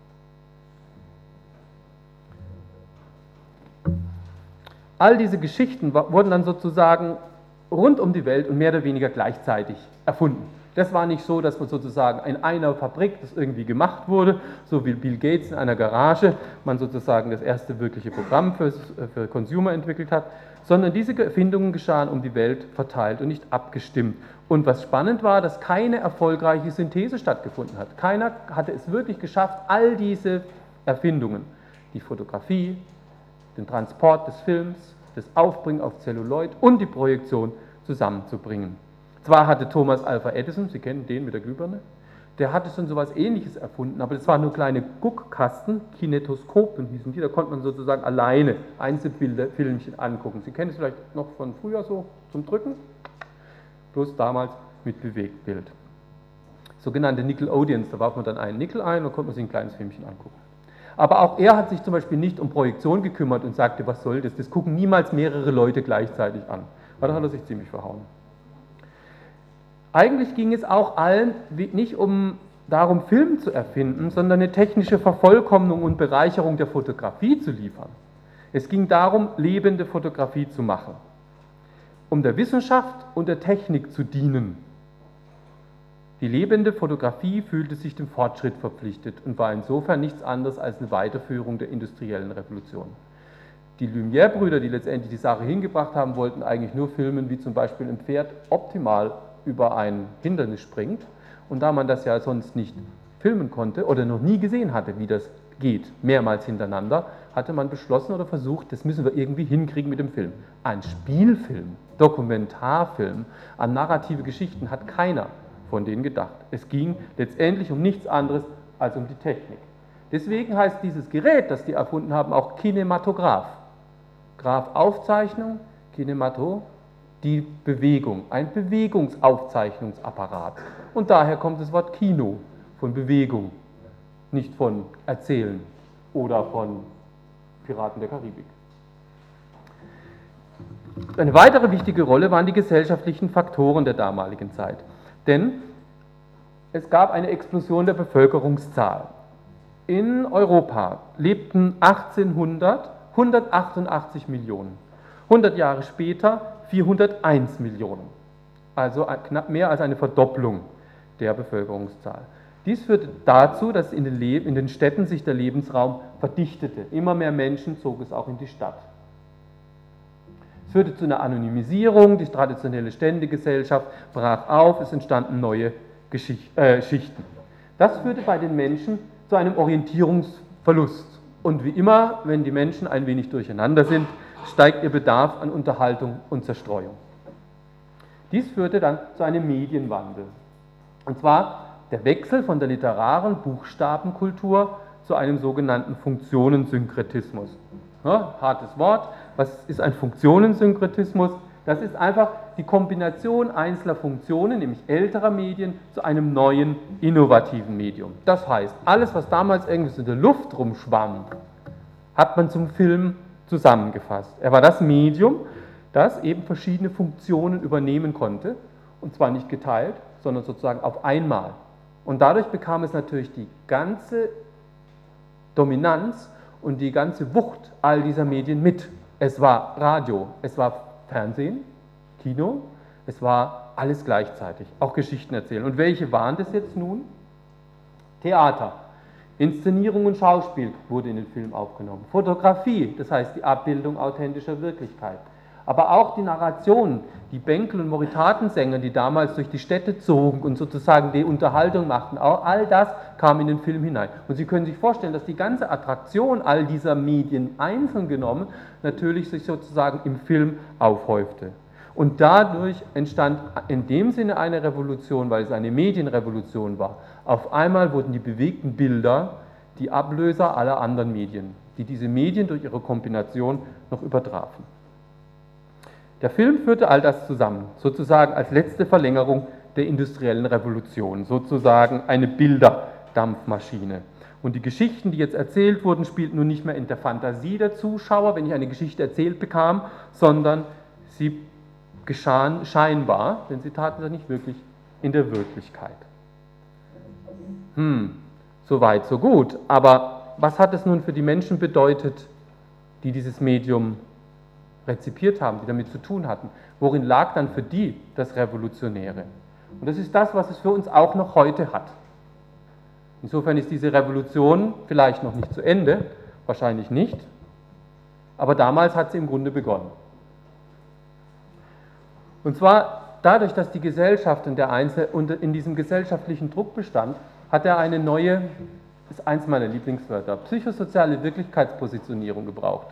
All diese Geschichten wurden dann sozusagen rund um die Welt und mehr oder weniger gleichzeitig erfunden. Das war nicht so, dass man sozusagen in einer Fabrik das irgendwie gemacht wurde, so wie Bill Gates in einer Garage, man sozusagen das erste wirkliche Programm für, für Consumer entwickelt hat, sondern diese Erfindungen geschahen um die Welt verteilt und nicht abgestimmt. Und was spannend war, dass keine erfolgreiche Synthese stattgefunden hat. Keiner hatte es wirklich geschafft, all diese Erfindungen, die Fotografie, den Transport des Films, das Aufbringen auf Zelluloid und die Projektion zusammenzubringen. Zwar hatte Thomas Alva Edison, Sie kennen den mit der Glühbirne, der hatte schon so etwas Ähnliches erfunden, aber das waren nur kleine Guckkasten, Kinetoskopen hießen die, da konnte man sozusagen alleine Einzelbilder, Filmchen angucken. Sie kennen es vielleicht noch von früher so zum Drücken, bloß damals mit Bewegtbild. Sogenannte Nickelodeons, da warf man dann einen Nickel ein und konnte man sich ein kleines Filmchen angucken. Aber auch er hat sich zum Beispiel nicht um Projektion gekümmert und sagte, was soll das, das gucken niemals mehrere Leute gleichzeitig an. Da hat er sich ziemlich verhauen. Eigentlich ging es auch allen nicht um darum, Film zu erfinden, sondern eine technische Vervollkommnung und Bereicherung der Fotografie zu liefern. Es ging darum, lebende Fotografie zu machen, um der Wissenschaft und der Technik zu dienen. Die lebende Fotografie fühlte sich dem Fortschritt verpflichtet und war insofern nichts anderes als eine Weiterführung der industriellen Revolution. Die Lumière-Brüder, die letztendlich die Sache hingebracht haben, wollten eigentlich nur filmen, wie zum Beispiel ein Pferd optimal über ein Hindernis springt. Und da man das ja sonst nicht filmen konnte oder noch nie gesehen hatte, wie das geht, mehrmals hintereinander, hatte man beschlossen oder versucht, das müssen wir irgendwie hinkriegen mit dem Film. Ein Spielfilm, Dokumentarfilm, an narrative Geschichten hat keiner von denen gedacht. Es ging letztendlich um nichts anderes als um die Technik. Deswegen heißt dieses Gerät, das die erfunden haben, auch Kinematograph. Graph Aufzeichnung, Kinemato, die Bewegung, ein Bewegungsaufzeichnungsapparat. Und daher kommt das Wort Kino, von Bewegung, nicht von Erzählen oder von Piraten der Karibik. Eine weitere wichtige Rolle waren die gesellschaftlichen Faktoren der damaligen Zeit. Denn es gab eine Explosion der Bevölkerungszahl. In Europa lebten achtzehnhundert hundertachtundachtzig Millionen. hundert Jahre später vierhunderteins Millionen. Also knapp mehr als eine Verdopplung der Bevölkerungszahl. Dies führte dazu, dass in den, Le- in den Städten sich der Lebensraum verdichtete. Immer mehr Menschen zog es auch in die Stadt. Es führte zu einer Anonymisierung, die traditionelle Ständegesellschaft brach auf, es entstanden neue Geschicht, äh, Schichten. Das führte bei den Menschen zu einem Orientierungsverlust. Und wie immer, wenn die Menschen ein wenig durcheinander sind, steigt ihr Bedarf an Unterhaltung und Zerstreuung. Dies führte dann zu einem Medienwandel. Und zwar der Wechsel von der literaren Buchstabenkultur zu einem sogenannten Funktionensynkretismus. Ja, hartes Wort. Was ist ein Funktionensynkretismus? Das ist einfach die Kombination einzelner Funktionen, nämlich älterer Medien, zu einem neuen, innovativen Medium. Das heißt, alles, was damals irgendwie so in der Luft rumschwamm, hat man zum Film zusammengefasst. Er war das Medium, das eben verschiedene Funktionen übernehmen konnte, und zwar nicht geteilt, sondern sozusagen auf einmal. Und dadurch bekam es natürlich die ganze Dominanz und die ganze Wucht all dieser Medien mit. Es war Radio, es war Fernsehen, Kino, es war alles gleichzeitig, auch Geschichten erzählen. Und welche waren das jetzt nun? Theater, Inszenierung und Schauspiel wurde in den Film aufgenommen. Fotografie, das heißt die Abbildung authentischer Wirklichkeit. Aber auch die Narration, die Bänkel- und Moritatensänger, die damals durch die Städte zogen und sozusagen die Unterhaltung machten, all das kam in den Film hinein. Und Sie können sich vorstellen, dass die ganze Attraktion all dieser Medien einzeln genommen natürlich sich sozusagen im Film aufhäufte. Und dadurch entstand in dem Sinne eine Revolution, weil es eine Medienrevolution war. Auf einmal wurden die bewegten Bilder die Ablöser aller anderen Medien, die diese Medien durch ihre Kombination noch übertrafen. Der Film führte all das zusammen, sozusagen als letzte Verlängerung der industriellen Revolution, sozusagen eine Bilderdampfmaschine. Und die Geschichten, die jetzt erzählt wurden, spielten nun nicht mehr in der Fantasie der Zuschauer, wenn ich eine Geschichte erzählt bekam, sondern sie geschahen scheinbar, denn sie taten das nicht wirklich in der Wirklichkeit. Hm, so weit, so gut. Aber was hat es nun für die Menschen bedeutet, die dieses Medium rezipiert haben, die damit zu tun hatten? Worin lag dann für die das Revolutionäre? Und das ist das, was es für uns auch noch heute hat. Insofern ist diese Revolution vielleicht noch nicht zu Ende, wahrscheinlich nicht, aber damals hat sie im Grunde begonnen. Und zwar dadurch, dass die Gesellschaft und der Einzelne in diesem gesellschaftlichen Druck bestand, hat er eine neue, das ist eins meiner Lieblingswörter, psychosoziale Wirklichkeitspositionierung gebraucht.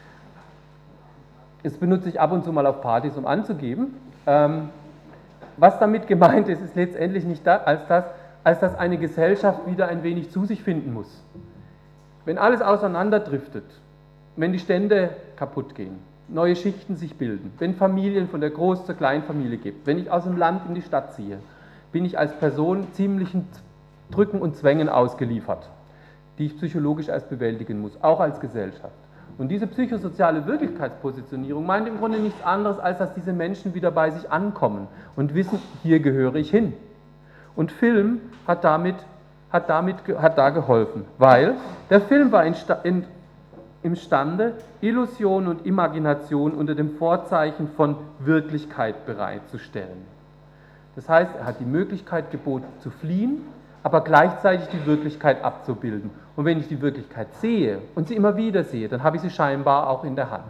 Das benutze ich ab und zu mal auf Partys, um anzugeben. Ähm, was damit gemeint ist, ist letztendlich nicht da, als, das, als dass eine Gesellschaft wieder ein wenig zu sich finden muss. Wenn alles auseinanderdriftet, wenn die Stände kaputt gehen, neue Schichten sich bilden, wenn Familien von der Groß- zur Kleinfamilie gibt, wenn ich aus dem Land in die Stadt ziehe, bin ich als Person ziemlichen Drücken und Zwängen ausgeliefert, die ich psychologisch erst bewältigen muss, auch als Gesellschaft. Und diese psychosoziale Wirklichkeitspositionierung meint im Grunde nichts anderes, als dass diese Menschen wieder bei sich ankommen und wissen, hier gehöre ich hin. Und Film hat, damit, hat, damit, hat da geholfen, weil der Film war in, in, imstande, Illusion und Imagination unter dem Vorzeichen von Wirklichkeit bereitzustellen. Das heißt, er hat die Möglichkeit geboten zu fliehen, aber gleichzeitig die Wirklichkeit abzubilden. Und wenn ich die Wirklichkeit sehe und sie immer wieder sehe, dann habe ich sie scheinbar auch in der Hand.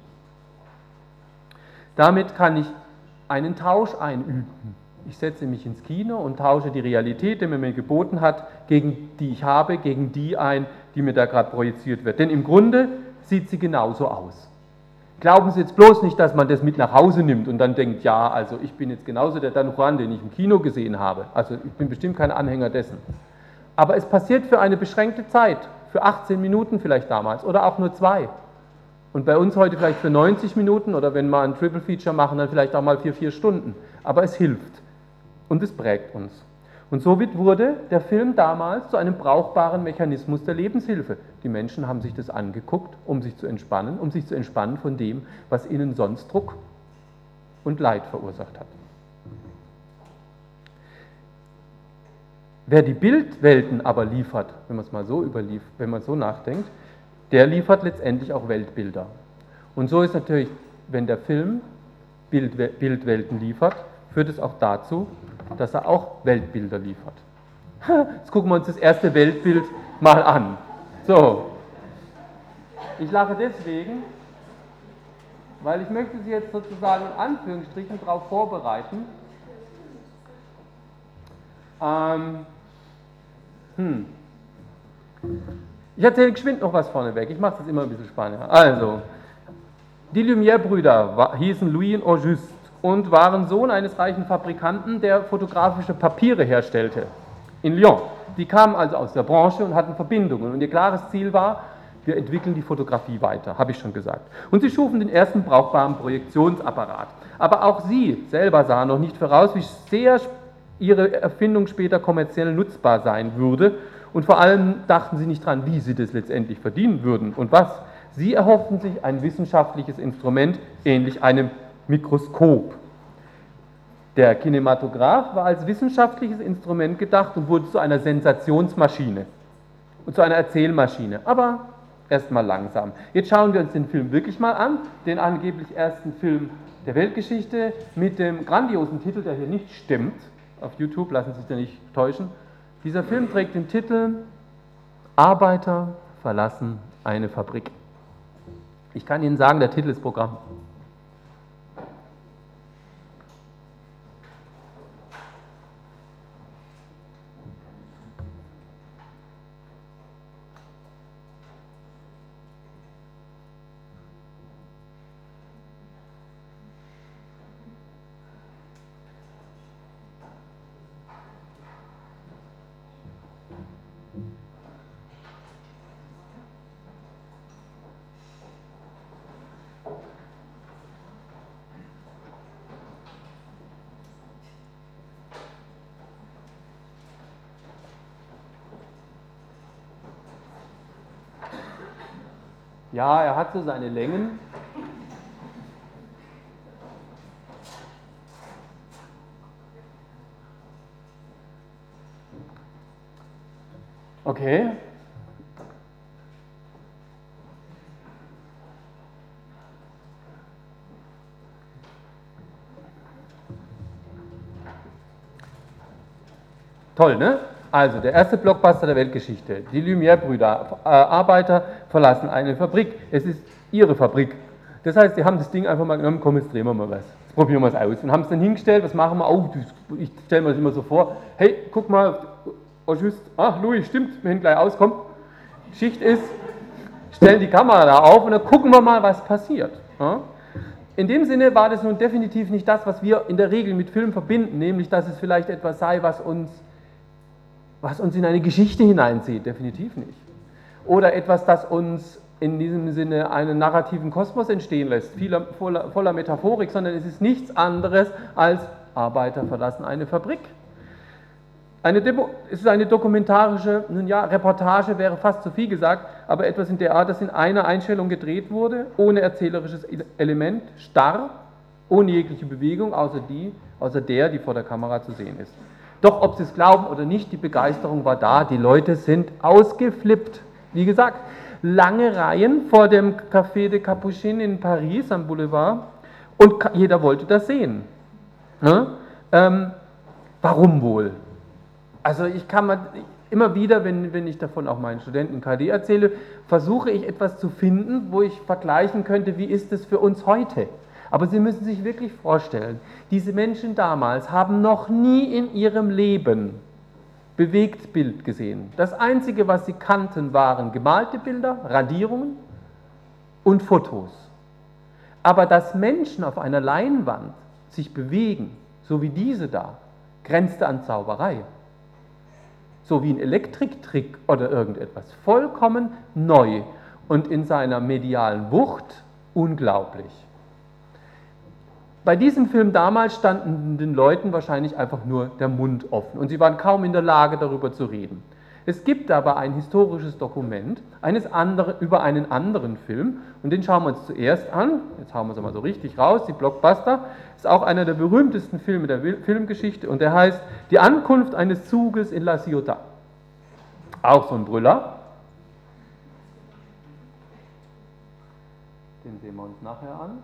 Damit kann ich einen Tausch einüben. Ich setze mich ins Kino und tausche die Realität, die man mir geboten hat, gegen die ich habe, gegen die ein, die mir da gerade projiziert wird. Denn im Grunde sieht sie genauso aus. Glauben Sie jetzt bloß nicht, dass man das mit nach Hause nimmt und dann denkt, ja, also ich bin jetzt genauso der Don Juan, den ich im Kino gesehen habe. Also ich bin bestimmt kein Anhänger dessen. Aber es passiert für eine beschränkte Zeit, für achtzehn Minuten vielleicht damals oder auch nur zwei. Und bei uns heute vielleicht für neunzig Minuten oder wenn wir ein Triple Feature machen, dann vielleicht auch mal für vier Stunden. Aber es hilft und es prägt uns. Und somit wurde der Film damals zu einem brauchbaren Mechanismus der Lebenshilfe. Die Menschen haben sich das angeguckt, um sich zu entspannen, um sich zu entspannen von dem, was ihnen sonst Druck und Leid verursacht hat. Wer die Bildwelten aber liefert, wenn man es mal so überlief, wenn man so nachdenkt, der liefert letztendlich auch Weltbilder. Und so ist natürlich, wenn der Film Bild, Bildwelten liefert, führt es auch dazu, dass er auch Weltbilder liefert. Jetzt gucken wir uns das erste Weltbild mal an. So, ich lache deswegen, weil ich möchte Sie jetzt sozusagen in Anführungsstrichen darauf vorbereiten. Ähm, hm. Ich erzähle geschwind noch was vorneweg, ich mache das immer ein bisschen spannender. Also, die Lumière-Brüder hießen Louis und Auguste und waren Sohn eines reichen Fabrikanten, der fotografische Papiere herstellte in Lyon. Die kamen also aus der Branche und hatten Verbindungen und ihr klares Ziel war, Wir entwickeln die Fotografie weiter, habe ich schon gesagt. Und sie schufen den ersten brauchbaren Projektionsapparat. Aber auch sie selber sahen noch nicht voraus, wie sehr ihre Erfindung später kommerziell nutzbar sein würde. Und vor allem dachten sie nicht dran, wie sie das letztendlich verdienen würden und was. Sie erhofften sich ein wissenschaftliches Instrument, ähnlich einem Mikroskop. Der Kinematograph war als wissenschaftliches Instrument gedacht und wurde zu einer Sensationsmaschine und zu einer Erzählmaschine, aber erstmal langsam. Jetzt schauen wir uns den Film wirklich mal an, den angeblich ersten Film der Weltgeschichte mit dem grandiosen Titel, der hier nicht stimmt. Auf YouTube, lassen Sie sich da nicht täuschen. Dieser Film trägt den Titel Arbeiter verlassen eine Fabrik. Ich kann Ihnen sagen, der Titel ist Programm. Ja, er hat so seine Längen. Okay. Toll, ne? Also, der erste Blockbuster der Weltgeschichte. Die Lumière-Brüder, äh, Arbeiter verlassen eine Fabrik. Es ist ihre Fabrik. Das heißt, die haben das Ding einfach mal genommen, komm, jetzt drehen wir mal was. Jetzt probieren wir es aus. Und haben es dann hingestellt, was machen wir? Oh, ich stelle mir das immer so vor. Hey, guck mal, oh, just, ach, Louis, stimmt, wir hin gleich aus, komm. Schicht ist, stellen die Kamera da auf und dann gucken wir mal, was passiert. Ja? In dem Sinne war das nun definitiv nicht das, was wir in der Regel mit Film verbinden, nämlich, dass es vielleicht etwas sei, was uns was uns in eine Geschichte hineinzieht, definitiv nicht. Oder etwas, das uns in diesem Sinne einen narrativen Kosmos entstehen lässt, vieler, voller, voller Metaphorik, sondern es ist nichts anderes als Arbeiter verlassen eine Fabrik. Eine Demo, es ist eine dokumentarische, nun ja, Reportage wäre fast zu viel gesagt, aber etwas in der Art, das in einer Einstellung gedreht wurde, ohne erzählerisches Element, starr, ohne jegliche Bewegung, außer, die, außer der, die vor der Kamera zu sehen ist. Doch, ob Sie es glauben oder nicht, die Begeisterung war da, die Leute sind ausgeflippt. Wie gesagt, lange Reihen vor dem Café de Capucines in Paris am Boulevard und jeder wollte das sehen. Ne? Ähm, warum wohl? Also ich kann mal immer wieder, wenn, wenn ich davon auch meinen Studenten K D erzähle, versuche ich etwas zu finden, wo ich vergleichen könnte, wie ist es für uns heute? Aber Sie müssen sich wirklich vorstellen, diese Menschen damals haben noch nie in ihrem Leben Bewegtbild gesehen. Das Einzige, was sie kannten, waren gemalte Bilder, Radierungen und Fotos. Aber dass Menschen auf einer Leinwand sich bewegen, so wie diese da, grenzte an Zauberei. So wie ein Elektriktrick oder irgendetwas. Vollkommen neu und in seiner medialen Wucht unglaublich. Bei diesem Film damals standen den Leuten wahrscheinlich einfach nur der Mund offen und sie waren kaum in der Lage, darüber zu reden. Es gibt aber ein historisches Dokument eines anderen, über einen anderen Film und den schauen wir uns zuerst an. Jetzt hauen wir es mal so richtig raus, die Blockbuster. Ist auch einer der berühmtesten Filme der Filmgeschichte und der heißt Die Ankunft eines Zuges in La Ciotat. Auch so ein Brüller. Den sehen wir uns nachher an.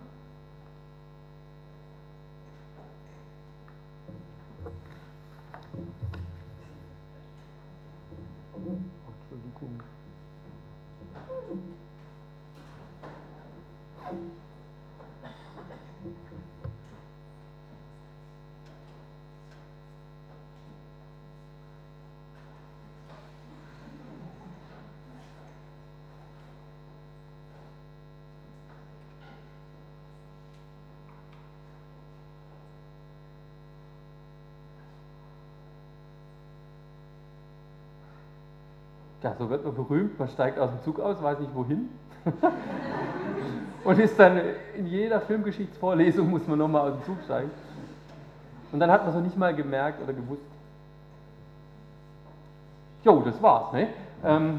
Entschuldigung. Ja, so wird man berühmt, man steigt aus dem Zug aus, weiß nicht wohin. Und ist dann in jeder Filmgeschichtsvorlesung, muss man nochmal aus dem Zug steigen. Und dann hat man so nicht mal gemerkt oder gewusst. Jo, das war's, ne? Ähm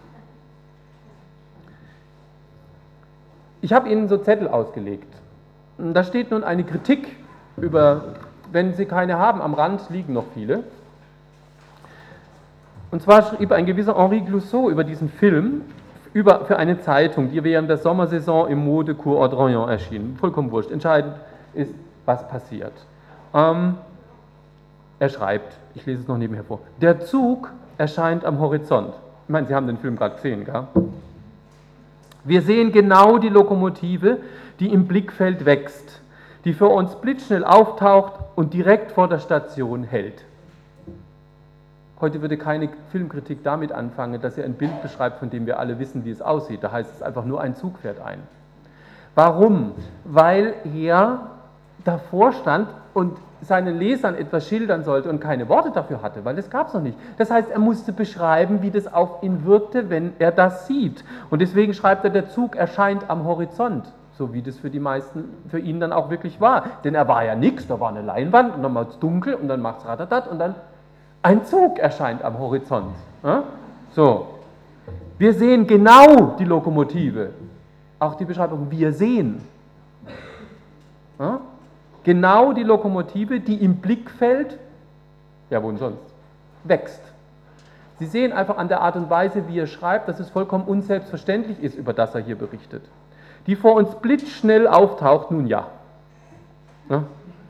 ich habe Ihnen so Zettel ausgelegt. Da steht nun eine Kritik über, wenn Sie keine haben, am Rand liegen noch viele. Und zwar schrieb ein gewisser Henri Gloussot über diesen Film, über, für eine Zeitung, die während der Sommersaison im Modecours Audroyan erschien. Vollkommen wurscht. Entscheidend ist, was passiert. Ähm, er schreibt, ich lese es noch nebenher vor, der Zug erscheint am Horizont. Ich meine, Sie haben den Film gerade gesehen, gell? Wir sehen genau die Lokomotive, die im Blickfeld wächst, die für uns blitzschnell auftaucht und direkt vor der Station hält. Heute würde keine Filmkritik damit anfangen, dass er ein Bild beschreibt, von dem wir alle wissen, wie es aussieht. Da heißt es einfach nur, ein Zug fährt ein. Warum? Weil er davor stand und seinen Lesern etwas schildern sollte und keine Worte dafür hatte, weil das gab es noch nicht. Das heißt, er musste beschreiben, wie das auf ihn wirkte, wenn er das sieht. Und deswegen schreibt er, der Zug erscheint am Horizont, so wie das für die meisten, für ihn dann auch wirklich war. Denn er war ja nichts, da war eine Leinwand und dann macht es dunkel und dann macht es ratatat und dann ein Zug erscheint am Horizont. Ja? So, wir sehen genau die Lokomotive. Auch die Beschreibung, wir sehen. Ja? Genau die Lokomotive, die im Blickfeld, ja wo denn sonst, wächst. Sie sehen einfach an der Art und Weise, wie er schreibt, dass es vollkommen unselbstverständlich ist, über das er hier berichtet. Die vor uns blitzschnell auftaucht, nun ja. ja?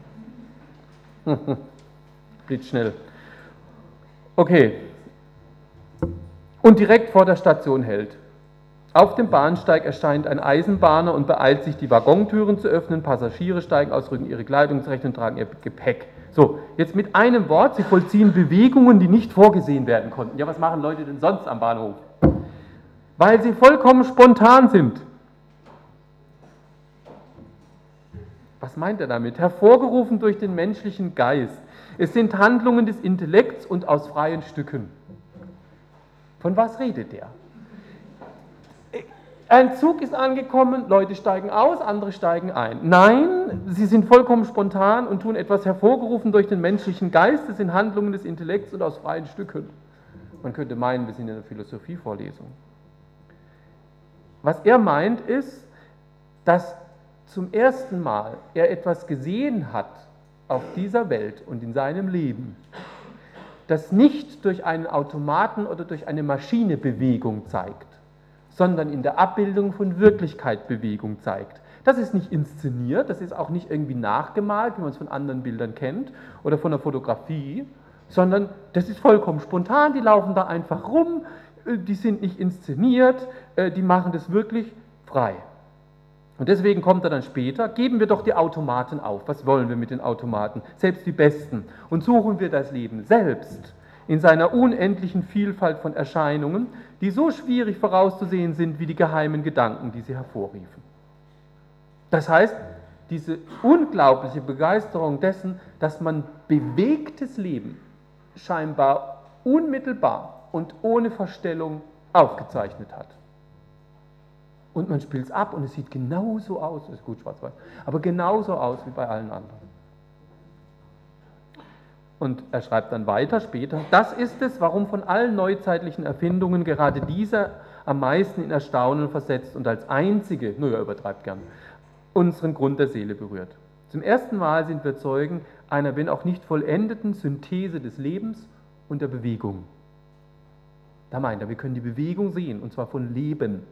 Blitzschnell. Okay. Und direkt vor der Station hält. Auf dem Bahnsteig erscheint ein Eisenbahner und beeilt sich, die Waggontüren zu öffnen. Passagiere steigen aus, rücken ihre Kleidung zurecht und tragen ihr Gepäck. So, jetzt mit einem Wort, sie vollziehen Bewegungen, die nicht vorgesehen werden konnten. Ja, was machen Leute denn sonst am Bahnhof? Weil sie vollkommen spontan sind. Was meint er damit? Hervorgerufen durch den menschlichen Geist. Es sind Handlungen des Intellekts und aus freien Stücken. Von was redet er? Ein Zug ist angekommen, Leute steigen aus, andere steigen ein. Nein, sie sind vollkommen spontan und tun etwas hervorgerufen durch den menschlichen Geist. Es sind Handlungen des Intellekts und aus freien Stücken. Man könnte meinen, wir sind in einer Philosophievorlesung. Was er meint ist, dass zum ersten Mal er etwas gesehen hat auf dieser Welt und in seinem Leben, das nicht durch einen Automaten oder durch eine Maschine Bewegung zeigt, sondern in der Abbildung von Wirklichkeit Bewegung zeigt. Das ist nicht inszeniert, das ist auch nicht irgendwie nachgemalt, wie man es von anderen Bildern kennt oder von der Fotografie, sondern das ist vollkommen spontan, die laufen da einfach rum, die sind nicht inszeniert, die machen das wirklich frei. Und deswegen kommt er dann später, geben wir doch die Automaten auf. Was wollen wir mit den Automaten? Selbst die besten. Und suchen wir das Leben selbst in seiner unendlichen Vielfalt von Erscheinungen, die so schwierig vorauszusehen sind wie die geheimen Gedanken, die sie hervorriefen. Das heißt, diese unglaubliche Begeisterung dessen, dass man bewegtes Leben scheinbar unmittelbar und ohne Verstellung aufgezeichnet hat. Und man spielt es ab und es sieht genauso aus, ist gut schwarz-weiß, aber genauso aus wie bei allen anderen. Und er schreibt dann weiter später, das ist es, warum von allen neuzeitlichen Erfindungen gerade diese am meisten in Erstaunen versetzt und als einzige, nur er übertreibt gern, unseren Grund der Seele berührt. Zum ersten Mal sind wir Zeugen einer, wenn auch nicht vollendeten Synthese des Lebens und der Bewegung. Da meint er, wir können die Bewegung sehen, und zwar von Leben.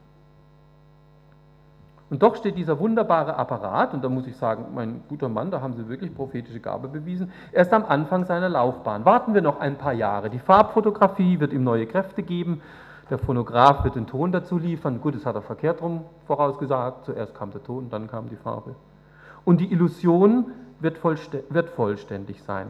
Und doch steht dieser wunderbare Apparat, und da muss ich sagen, mein guter Mann, da haben Sie wirklich prophetische Gabe bewiesen, erst am Anfang seiner Laufbahn. Warten wir noch ein paar Jahre. Die Farbfotografie wird ihm neue Kräfte geben, der Phonograph wird den Ton dazu liefern. Gut, das hat er verkehrt rum vorausgesagt. Zuerst kam der Ton, dann kam die Farbe. Und die Illusion wird, wird vollständig sein.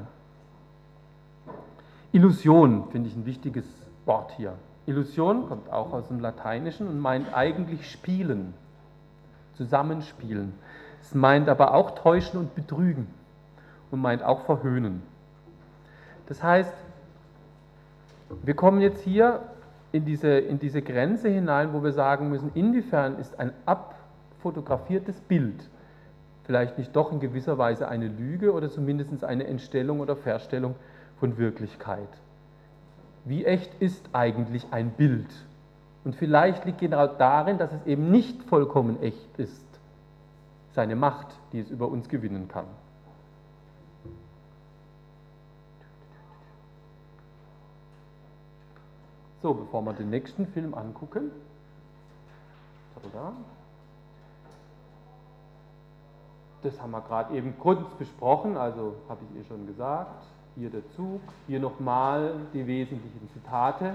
Illusion finde ich ein wichtiges Wort hier. Illusion kommt auch aus dem Lateinischen und meint eigentlich Spielen. Zusammenspielen. Es meint aber auch täuschen und betrügen und meint auch verhöhnen. Das heißt, wir kommen jetzt hier in diese, in diese Grenze hinein, wo wir sagen müssen, inwiefern ist ein abfotografiertes Bild vielleicht nicht doch in gewisser Weise eine Lüge oder zumindest eine Entstellung oder Verstellung von Wirklichkeit. Wie echt ist eigentlich ein Bild? Und vielleicht liegt genau darin, dass es eben nicht vollkommen echt ist, seine Macht, die es über uns gewinnen kann. So, bevor wir den nächsten Film angucken, das haben wir gerade eben kurz besprochen, also habe ich ihr schon gesagt, hier der Zug, hier nochmal die wesentlichen Zitate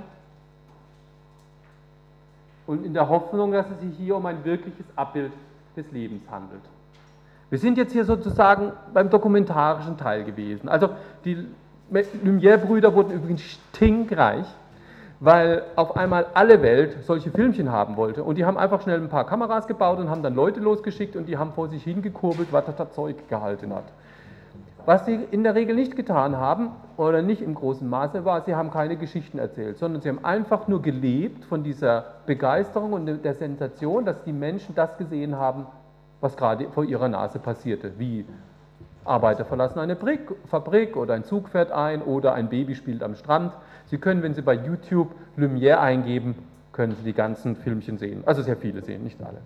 und in der Hoffnung, dass es sich hier um ein wirkliches Abbild des Lebens handelt. Wir sind jetzt hier sozusagen beim dokumentarischen Teil gewesen. Also die Lumière-Brüder wurden übrigens stinkreich, weil auf einmal alle Welt solche Filmchen haben wollte. Und die haben einfach schnell ein paar Kameras gebaut und haben dann Leute losgeschickt und die haben vor sich hingekurbelt, was das Zeug gehalten hat. Was sie in der Regel nicht getan haben, oder nicht im großen Maße, war, sie haben keine Geschichten erzählt, sondern sie haben einfach nur gelebt von dieser Begeisterung und der Sensation, dass die Menschen das gesehen haben, was gerade vor ihrer Nase passierte, wie Arbeiter verlassen eine Fabrik oder ein Zug fährt ein oder ein Baby spielt am Strand. Sie können, wenn Sie bei YouTube Lumière eingeben, können Sie die ganzen Filmchen sehen. Also sehr viele sehen, nicht alle.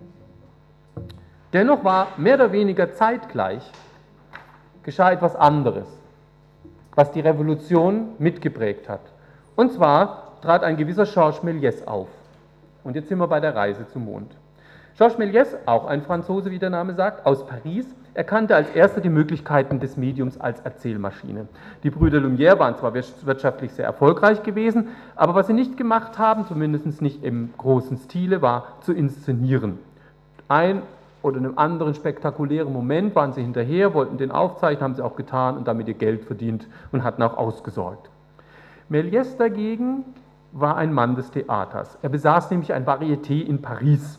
Dennoch war mehr oder weniger zeitgleich geschah etwas anderes, was die Revolution mitgeprägt hat. Und zwar trat ein gewisser Georges Méliès auf. Und jetzt sind wir bei der Reise zum Mond. Georges Méliès, auch ein Franzose, wie der Name sagt, aus Paris, erkannte als erster die Möglichkeiten des Mediums als Erzählmaschine. Die Brüder Lumière waren zwar wirtschaftlich sehr erfolgreich gewesen, aber was sie nicht gemacht haben, zumindest nicht im großen Stile, war zu inszenieren. Ein oder in einem anderen spektakulären Moment waren sie hinterher, wollten den aufzeichnen, haben sie auch getan und damit ihr Geld verdient und hatten auch ausgesorgt. Méliès dagegen war ein Mann des Theaters. Er besaß nämlich ein Varieté in Paris.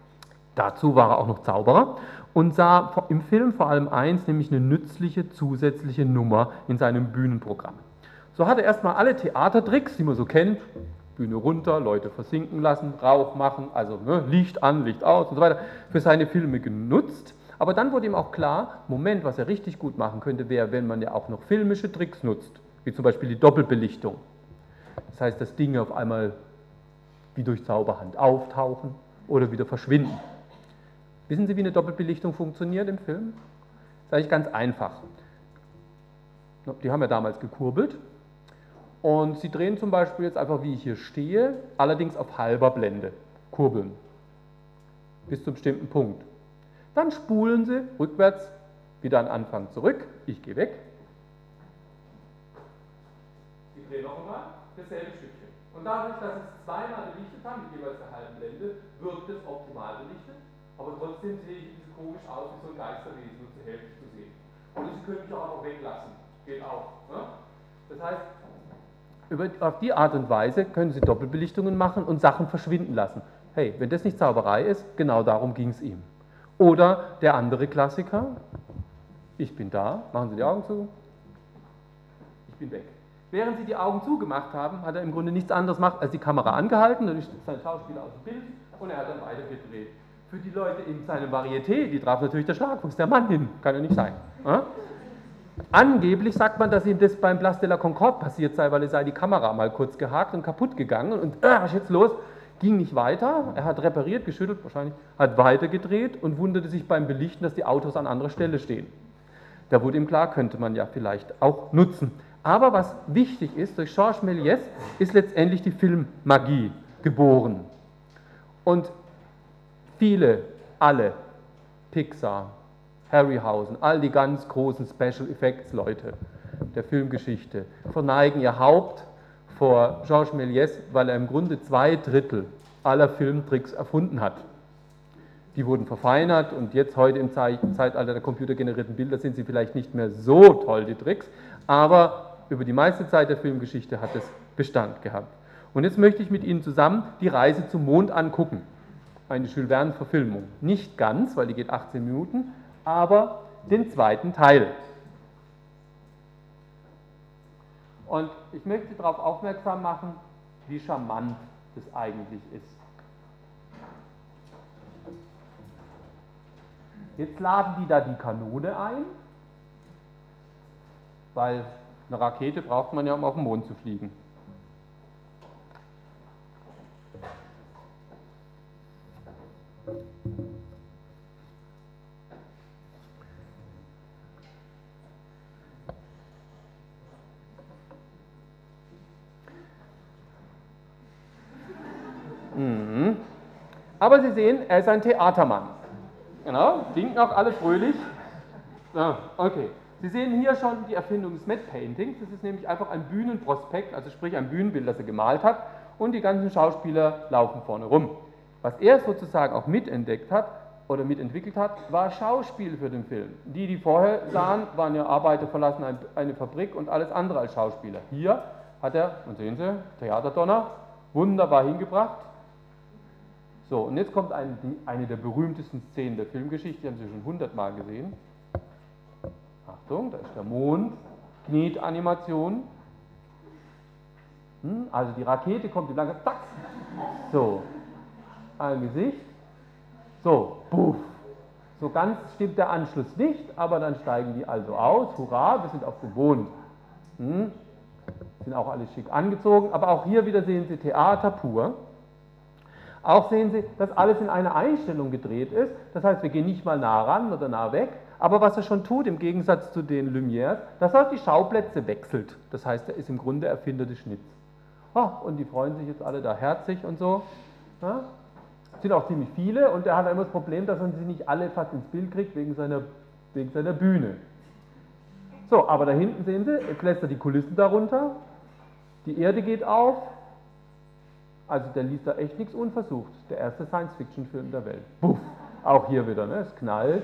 Dazu war er auch noch Zauberer und sah im Film vor allem eins, nämlich eine nützliche zusätzliche Nummer in seinem Bühnenprogramm. So hat er erstmal alle Theatertricks, die man so kennt, Bühne runter, Leute versinken lassen, Rauch machen, also ne, Licht an, Licht aus und so weiter, für seine Filme genutzt. Aber dann wurde ihm auch klar, Moment, was er richtig gut machen könnte, wäre, wenn man ja auch noch filmische Tricks nutzt, wie zum Beispiel die Doppelbelichtung. Das heißt, dass Dinge auf einmal wie durch Zauberhand auftauchen oder wieder verschwinden. Wissen Sie, wie eine Doppelbelichtung funktioniert im Film? Das ist eigentlich ganz einfach. Die haben ja damals gekurbelt. Und Sie drehen zum Beispiel jetzt einfach, wie ich hier stehe, allerdings auf halber Blende, kurbeln, bis zu einem bestimmten Punkt. Dann spulen Sie rückwärts wieder an Anfang zurück, ich gehe weg. Sie drehen noch einmal, dasselbe Stückchen. Und dadurch, dass Sie es zweimal belichtet haben, mit jeweils der halben Blende, wirkt es optimal belichtet, aber trotzdem sehe ich so komisch aus, wie so ein Geisterwesen nur zur Hälfte zu sehen. Oder Sie können mich auch noch weglassen, geht auch. Ne? Das heißt, Über, auf die Art und Weise können Sie Doppelbelichtungen machen und Sachen verschwinden lassen. Hey, wenn das nicht Zauberei ist, genau darum ging es ihm. Oder der andere Klassiker, ich bin da, machen Sie die Augen zu, ich bin weg. Während Sie die Augen zugemacht haben, hat er im Grunde nichts anderes gemacht, als die Kamera angehalten, dann ist sein Schauspieler aus dem Bild und er hat dann weiter gedreht. Für die Leute in seinem Varieté, die traf natürlich der Schlagfuchs, der Mann hin, kann ja nicht sein. Ja? Angeblich sagt man, dass ihm das beim Place de la Concorde passiert sei, weil es sei die Kamera mal kurz gehakt und kaputt gegangen und äh, was ist jetzt los? Ging nicht weiter, er hat repariert, geschüttelt wahrscheinlich, hat weitergedreht und wunderte sich beim Belichten, dass die Autos an anderer Stelle stehen. Da wurde ihm klar, könnte man ja vielleicht auch nutzen. Aber was wichtig ist, durch Georges Méliès ist letztendlich die Filmmagie geboren. Und viele, alle, Pixar, Harryhausen, all die ganz großen Special Effects Leute der Filmgeschichte verneigen ihr Haupt vor Georges Méliès, weil er im Grunde zwei Drittel aller Filmtricks erfunden hat. Die wurden verfeinert und jetzt heute im Zeitalter der computergenerierten Bilder sind sie vielleicht nicht mehr so toll, die Tricks, aber über die meiste Zeit der Filmgeschichte hat es Bestand gehabt. Und jetzt möchte ich mit Ihnen zusammen die Reise zum Mond angucken. Eine Jules Verne-Verfilmung. Nicht ganz, weil die geht achtzehn Minuten, aber den zweiten Teil. Und ich möchte darauf aufmerksam machen, wie charmant das eigentlich ist. Jetzt laden die da die Kanone ein, weil eine Rakete braucht man ja, um auf den Mond zu fliegen. Mhm. Aber Sie sehen, er ist ein Theatermann. Genau, winken auch alle fröhlich. Ja, okay. Sie sehen hier schon die Erfindung des Matte Paintings. Das ist nämlich einfach ein Bühnenprospekt, also sprich ein Bühnenbild, das er gemalt hat, und die ganzen Schauspieler laufen vorne rum. Was er sozusagen auch mitentdeckt hat oder mitentwickelt hat, war Schauspiel für den Film. Die, die vorher sahen, waren ja Arbeiter, verlassen eine Fabrik und alles andere als Schauspieler. Hier hat er, und sehen Sie, Theaterdonner, wunderbar hingebracht. So, und jetzt kommt eine, eine der berühmtesten Szenen der Filmgeschichte, die haben Sie schon hundertmal gesehen. Achtung, da ist der Mond, Knietanimation. Hm, also die Rakete kommt im langen, zack, so, ein Gesicht, so, puff. So ganz stimmt der Anschluss nicht, aber dann steigen die also aus, hurra, wir sind auf dem Mond. Hm, sind auch alle schick angezogen, aber auch hier wieder sehen Sie Theater pur. Auch sehen Sie, dass alles in einer Einstellung gedreht ist, das heißt, wir gehen nicht mal nah ran oder nah weg, aber was er schon tut, im Gegensatz zu den Lumières, dass er die Schauplätze wechselt. Das heißt, er ist im Grunde Erfinder des Schnitts. Oh, und die freuen sich jetzt alle da herzig und so. Ja? Es sind auch ziemlich viele und er hat immer das Problem, dass er sie nicht alle fast ins Bild kriegt wegen seiner, wegen seiner Bühne. So, aber da hinten sehen Sie, jetzt lässt er die Kulissen darunter, die Erde geht auf, also der ließ da echt nichts unversucht. Der erste Science-Fiction-Film der Welt. Puff, auch hier wieder, ne? Es knallt.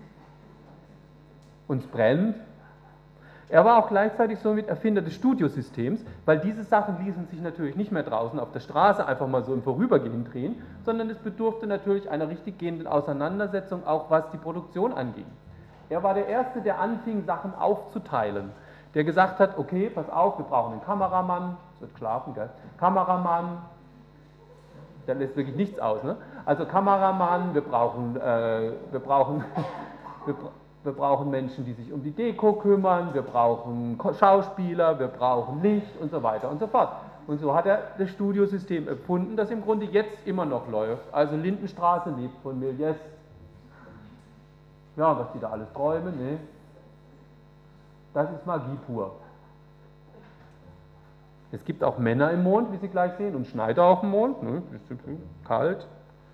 Und es brennt. Er war auch gleichzeitig somit Erfinder des Studiosystems, weil diese Sachen ließen sich natürlich nicht mehr draußen auf der Straße einfach mal so im Vorübergehen drehen, sondern es bedurfte natürlich einer richtig gehenden Auseinandersetzung, auch was die Produktion anging. Er war der Erste, der anfing, Sachen aufzuteilen. Der gesagt hat, okay, pass auf, wir brauchen einen Kameramann, es wird schlafen, gell? Kameramann, der lässt wirklich nichts aus, ne? Also Kameramann, wir brauchen, äh, wir brauchen, wir, wir brauchen Menschen, die sich um die Deko kümmern, wir brauchen Schauspieler, wir brauchen Licht und so weiter und so fort. Und so hat er das Studiosystem erfunden, das im Grunde jetzt immer noch läuft. Also Lindenstraße lebt von Méliès. Ja, was die da alles träumen, ne? Das ist Magie pur. Es gibt auch Männer im Mond, wie Sie gleich sehen, und Schneider auf dem Mond, ne? Ist kalt.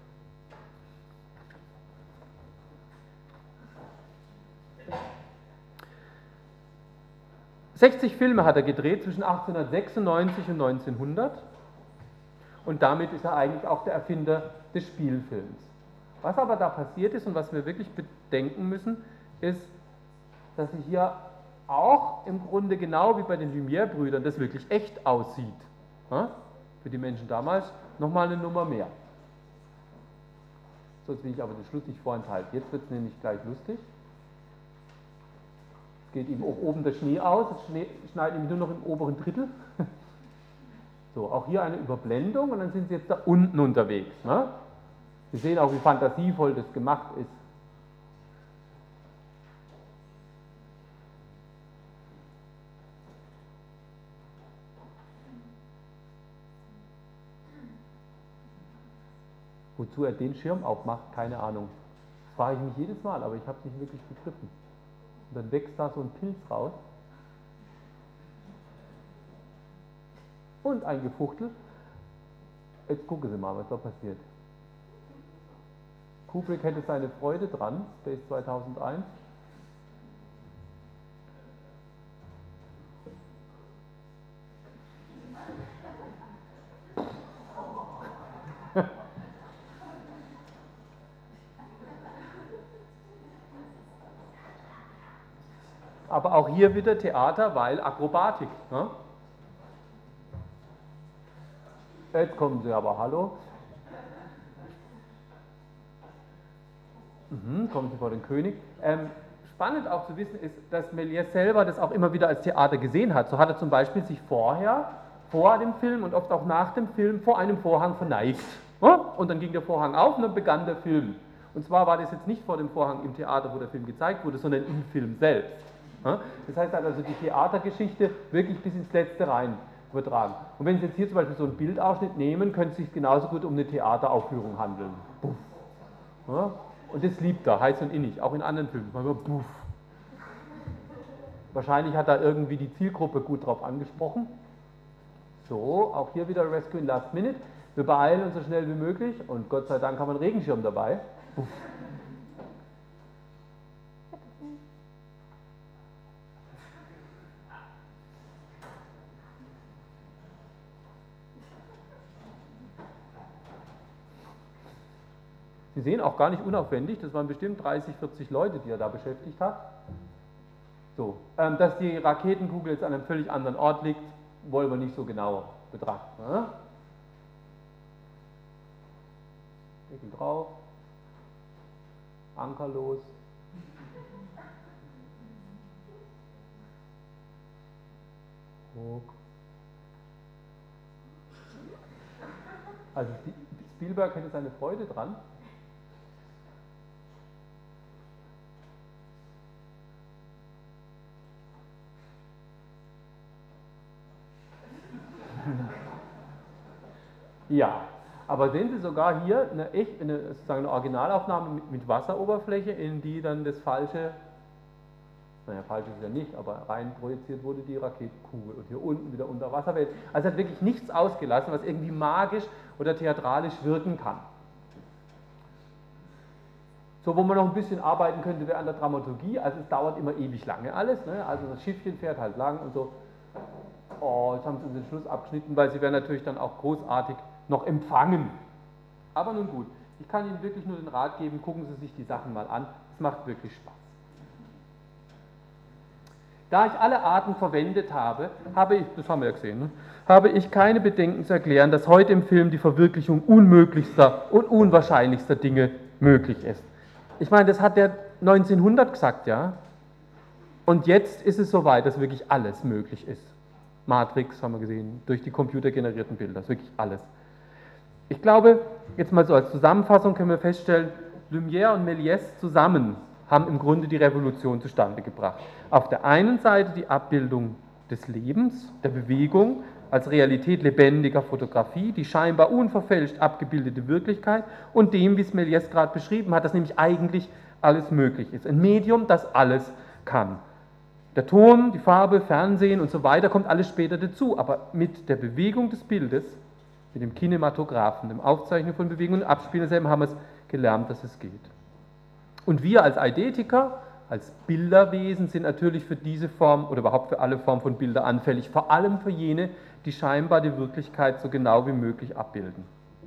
sechzig Filme hat er gedreht zwischen achtzehnhundertsechsundneunzig und neunzehnhundert und damit ist er eigentlich auch der Erfinder des Spielfilms. Was aber da passiert ist und was wir wirklich bedenken müssen, ist, dass sich hier auch im Grunde genau wie bei den Lumière-Brüdern das wirklich echt aussieht. Ja? Für die Menschen damals nochmal eine Nummer mehr. So, jetzt will ich aber den Schluss nicht vorenthalten. Jetzt wird es nämlich gleich lustig. Es geht ihm auch oben der Schnee aus, es schneit nämlich nur noch im oberen Drittel. So, auch hier eine Überblendung und dann sind Sie jetzt da unten unterwegs. Ne? Sie sehen auch, wie fantasievoll das gemacht ist. Wozu er den Schirm aufmacht, keine Ahnung. Das frage ich mich jedes Mal, aber ich habe es nicht wirklich begriffen. Und dann wächst da so ein Pilz raus. Und ein Gefuchtel. Jetzt gucken Sie mal, was da passiert. Kubrick hätte seine Freude dran, Space zweitausendeins. Aber auch hier wieder Theater, weil Akrobatik. Ne? Jetzt kommen Sie aber, hallo. Mhm, kommen Sie vor den König. Ähm, spannend auch zu wissen ist, dass Méliès selber das auch immer wieder als Theater gesehen hat. So hat er zum Beispiel sich vorher vor dem Film und oft auch nach dem Film vor einem Vorhang verneigt. Ja? Und dann ging der Vorhang auf und dann begann der Film. Und zwar war das jetzt nicht vor dem Vorhang im Theater, wo der Film gezeigt wurde, sondern im Film selbst. Ja? Das heißt, er hat also die Theatergeschichte wirklich bis ins Letzte rein übertragen. Und wenn Sie jetzt hier zum Beispiel so einen Bildausschnitt nehmen, könnte es sich genauso gut um eine Theateraufführung handeln. Puff. Ja? Und das liebt er, heiß und innig, auch in anderen Filmen. Manchmal puff. Wahrscheinlich hat da irgendwie die Zielgruppe gut drauf angesprochen. So, auch hier wieder Rescue in Last Minute. Wir beeilen uns so schnell wie möglich und Gott sei Dank haben wir einen Regenschirm dabei. Puff. Sie sehen auch gar nicht unaufwendig, das waren bestimmt dreißig, vierzig Leute, die er da beschäftigt hat. So, ähm, dass die Raketenkugel jetzt an einem völlig anderen Ort liegt, wollen wir nicht so genau betrachten. Ne? Deckel drauf, Anker los. Hoch. Also Spielberg hätte seine Freude dran. Ja, aber sehen Sie sogar hier eine, echt, eine, sozusagen eine Originalaufnahme mit, mit Wasseroberfläche, in die dann das falsche, naja, falsch ist es ja nicht, aber rein projiziert wurde die Raketenkugel und hier unten wieder unter Wasserwelt. Also hat wirklich nichts ausgelassen, was irgendwie magisch oder theatralisch wirken kann. So, wo man noch ein bisschen arbeiten könnte, wäre an der Dramaturgie, also es dauert immer ewig lange alles, ne? Also das Schiffchen fährt halt lang und so. Oh, jetzt haben sie uns den Schluss abgeschnitten, weil sie werden natürlich dann auch großartig noch empfangen. Aber nun gut, ich kann Ihnen wirklich nur den Rat geben, gucken Sie sich die Sachen mal an, es macht wirklich Spaß. Da ich alle Arten verwendet habe, habe ich, das haben wir ja gesehen, ne, habe ich keine Bedenken zu erklären, dass heute im Film die Verwirklichung unmöglichster und unwahrscheinlichster Dinge möglich ist. Ich meine, das hat der neunzehnhundert gesagt, ja, und jetzt ist es soweit, dass wirklich alles möglich ist. Matrix haben wir gesehen, durch die computergenerierten Bilder, das ist wirklich alles. Ich glaube, jetzt mal so als Zusammenfassung können wir feststellen, Lumière und Méliès zusammen haben im Grunde die Revolution zustande gebracht. Auf der einen Seite die Abbildung des Lebens, der Bewegung, als Realität lebendiger Fotografie, die scheinbar unverfälscht abgebildete Wirklichkeit und dem, wie es Méliès gerade beschrieben hat, dass nämlich eigentlich alles möglich ist. Ein Medium, das alles kann. Der Ton, die Farbe, Fernsehen und so weiter kommt alles später dazu, aber mit der Bewegung des Bildes, mit dem Kinematographen, dem Aufzeichnen von Bewegungen und Abspielen desselben haben wir es gelernt, dass es geht. Und wir als Eidetiker, als Bilderwesen sind natürlich für diese Form oder überhaupt für alle Formen von Bilder anfällig, vor allem für jene, die scheinbar die Wirklichkeit so genau wie möglich abbilden.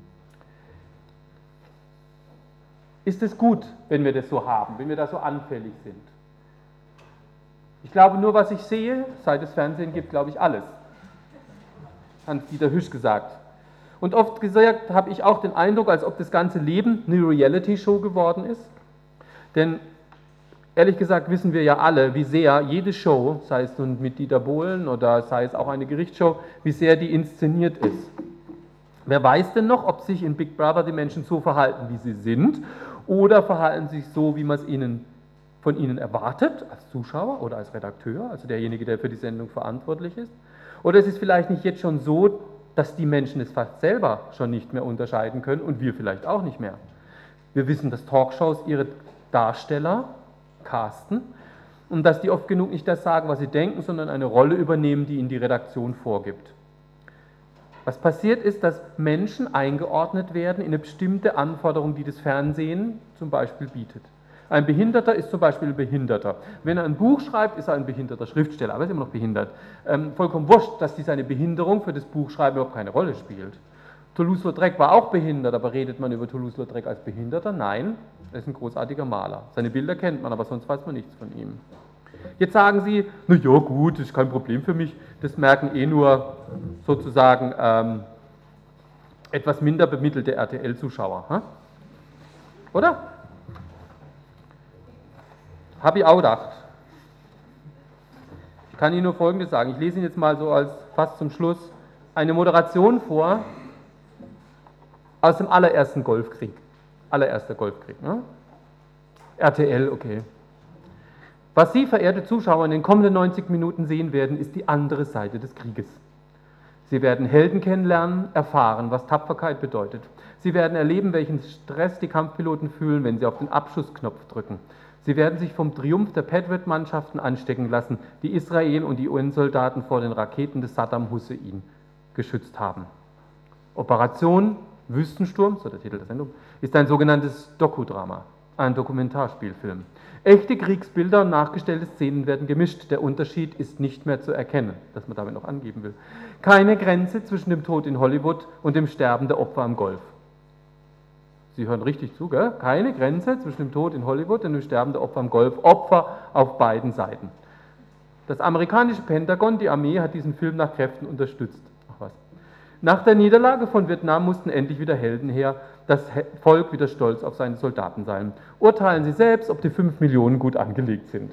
Ist es gut, wenn wir das so haben, wenn wir da so anfällig sind? Ich glaube, nur was ich sehe, seit es Fernsehen gibt, glaube ich alles. Hans-Dieter Hüsch gesagt. Und oft gesagt habe ich auch den Eindruck, als ob das ganze Leben eine Reality-Show geworden ist. Denn ehrlich gesagt wissen wir ja alle, wie sehr jede Show, sei es nun mit Dieter Bohlen oder sei es auch eine Gerichtsshow, wie sehr die inszeniert ist. Wer weiß denn noch, ob sich in Big Brother die Menschen so verhalten, wie sie sind, oder verhalten sich so, wie man es ihnen von Ihnen erwartet, als Zuschauer oder als Redakteur, also derjenige, der für die Sendung verantwortlich ist? Oder ist es vielleicht nicht jetzt schon so, dass die Menschen es fast selber schon nicht mehr unterscheiden können und wir vielleicht auch nicht mehr? Wir wissen, dass Talkshows ihre Darsteller casten und dass die oft genug nicht das sagen, was sie denken, sondern eine Rolle übernehmen, die ihnen die Redaktion vorgibt. Was passiert ist, dass Menschen eingeordnet werden in eine bestimmte Anforderung, die das Fernsehen zum Beispiel bietet. Ein Behinderter ist zum Beispiel ein Behinderter. Wenn er ein Buch schreibt, ist er ein behinderter Schriftsteller, aber er ist immer noch behindert. Ähm, vollkommen wurscht, dass die seine Behinderung für das Buchschreiben überhaupt keine Rolle spielt. Toulouse-Lautrec war auch behindert, aber redet man über Toulouse-Lautrec als Behinderter? Nein, er ist ein großartiger Maler. Seine Bilder kennt man, aber sonst weiß man nichts von ihm. Jetzt sagen Sie, na ja gut, das ist kein Problem für mich, das merken eh nur sozusagen ähm, etwas minder bemittelte R T L-Zuschauer. Hm? Oder? Habe ich auch gedacht. Ich kann Ihnen nur Folgendes sagen. Ich lese Ihnen jetzt mal so als fast zum Schluss eine Moderation vor aus dem allerersten Golfkrieg. Allererster Golfkrieg. Ne? R T L, okay. Was Sie, verehrte Zuschauer, in den kommenden neunzig Minuten sehen werden, ist die andere Seite des Krieges. Sie werden Helden kennenlernen, erfahren, was Tapferkeit bedeutet. Sie werden erleben, welchen Stress die Kampfpiloten fühlen, wenn sie auf den Abschussknopf drücken. Sie werden sich vom Triumph der Patriot-Mannschaften anstecken lassen, die Israel und die U N-Soldaten vor den Raketen des Saddam Hussein geschützt haben. Operation Wüstensturm, so der Titel der Sendung, ist ein sogenanntes Dokudrama, ein Dokumentarspielfilm. Echte Kriegsbilder und nachgestellte Szenen werden gemischt. Der Unterschied ist nicht mehr zu erkennen, dass man damit noch angeben will. Keine Grenze zwischen dem Tod in Hollywood und dem Sterben der Opfer am Golf. Sie hören richtig zu, gell? Keine Grenze zwischen dem Tod in Hollywood und dem Sterben der Opfer am Golf. Opfer auf beiden Seiten. Das amerikanische Pentagon, die Armee, hat diesen Film nach Kräften unterstützt. Ach was. Nach der Niederlage von Vietnam mussten endlich wieder Helden her, das Volk wieder stolz auf seine Soldaten sein. Urteilen Sie selbst, ob die fünf Millionen gut angelegt sind.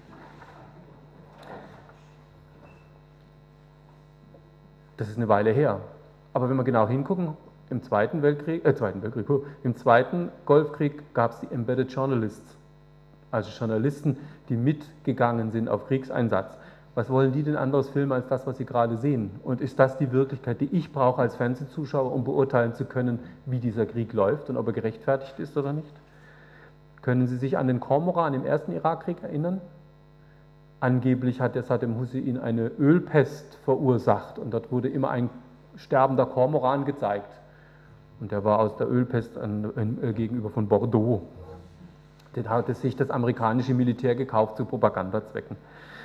Das ist eine Weile her. Aber wenn wir genau hingucken, im Zweiten Weltkrieg, äh, Zweiten Weltkrieg, im Zweiten Golfkrieg gab es die Embedded Journalists, also Journalisten, die mitgegangen sind auf Kriegseinsatz. Was wollen die denn anderes filmen als das, was sie gerade sehen? Und ist das die Wirklichkeit, die ich brauche als Fernsehzuschauer, um beurteilen zu können, wie dieser Krieg läuft und ob er gerechtfertigt ist oder nicht? Können Sie sich an den Kormoran im ersten Irakkrieg erinnern? Angeblich hat der Saddam Hussein eine Ölpest verursacht und dort wurde immer ein sterbender Kormoran gezeigt. Und der war aus der Ölpest an, an, äh, gegenüber von Bordeaux. Den hatte sich das amerikanische Militär gekauft zu Propagandazwecken.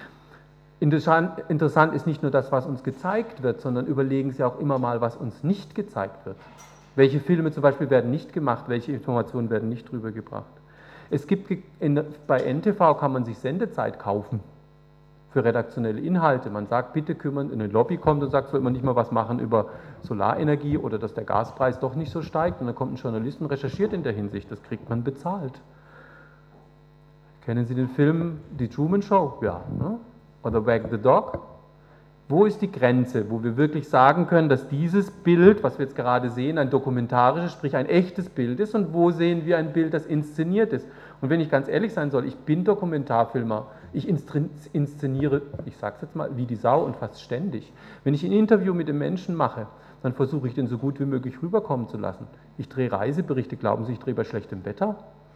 Interessant ist nicht nur das, was uns gezeigt wird, sondern überlegen Sie auch immer mal, was uns nicht gezeigt wird. Welche Filme zum Beispiel werden nicht gemacht, welche Informationen werden nicht rübergebracht. Es gibt, in, bei N T V kann man sich Sendezeit kaufen für redaktionelle Inhalte. Man sagt, bitte kümmern, eine Lobby kommt und sagt, soll man nicht mal was machen über Solarenergie oder dass der Gaspreis doch nicht so steigt. Und dann kommt ein Journalist und recherchiert in der Hinsicht, das kriegt man bezahlt. Kennen Sie den Film Die Truman Show? Ja, ne? Oder Wag the Dog? Wo ist die Grenze, wo wir wirklich sagen können, dass dieses Bild, was wir jetzt gerade sehen, ein dokumentarisches, sprich ein echtes Bild ist, und wo sehen wir ein Bild, das inszeniert ist? Und wenn ich ganz ehrlich sein soll, ich bin Dokumentarfilmer, ich inszeniere, ich sage es jetzt mal, wie die Sau und fast ständig. Wenn ich ein Interview mit dem Menschen mache, dann versuche ich den so gut wie möglich rüberkommen zu lassen. Ich drehe Reiseberichte, glauben Sie, ich drehe bei schlechtem Wetter?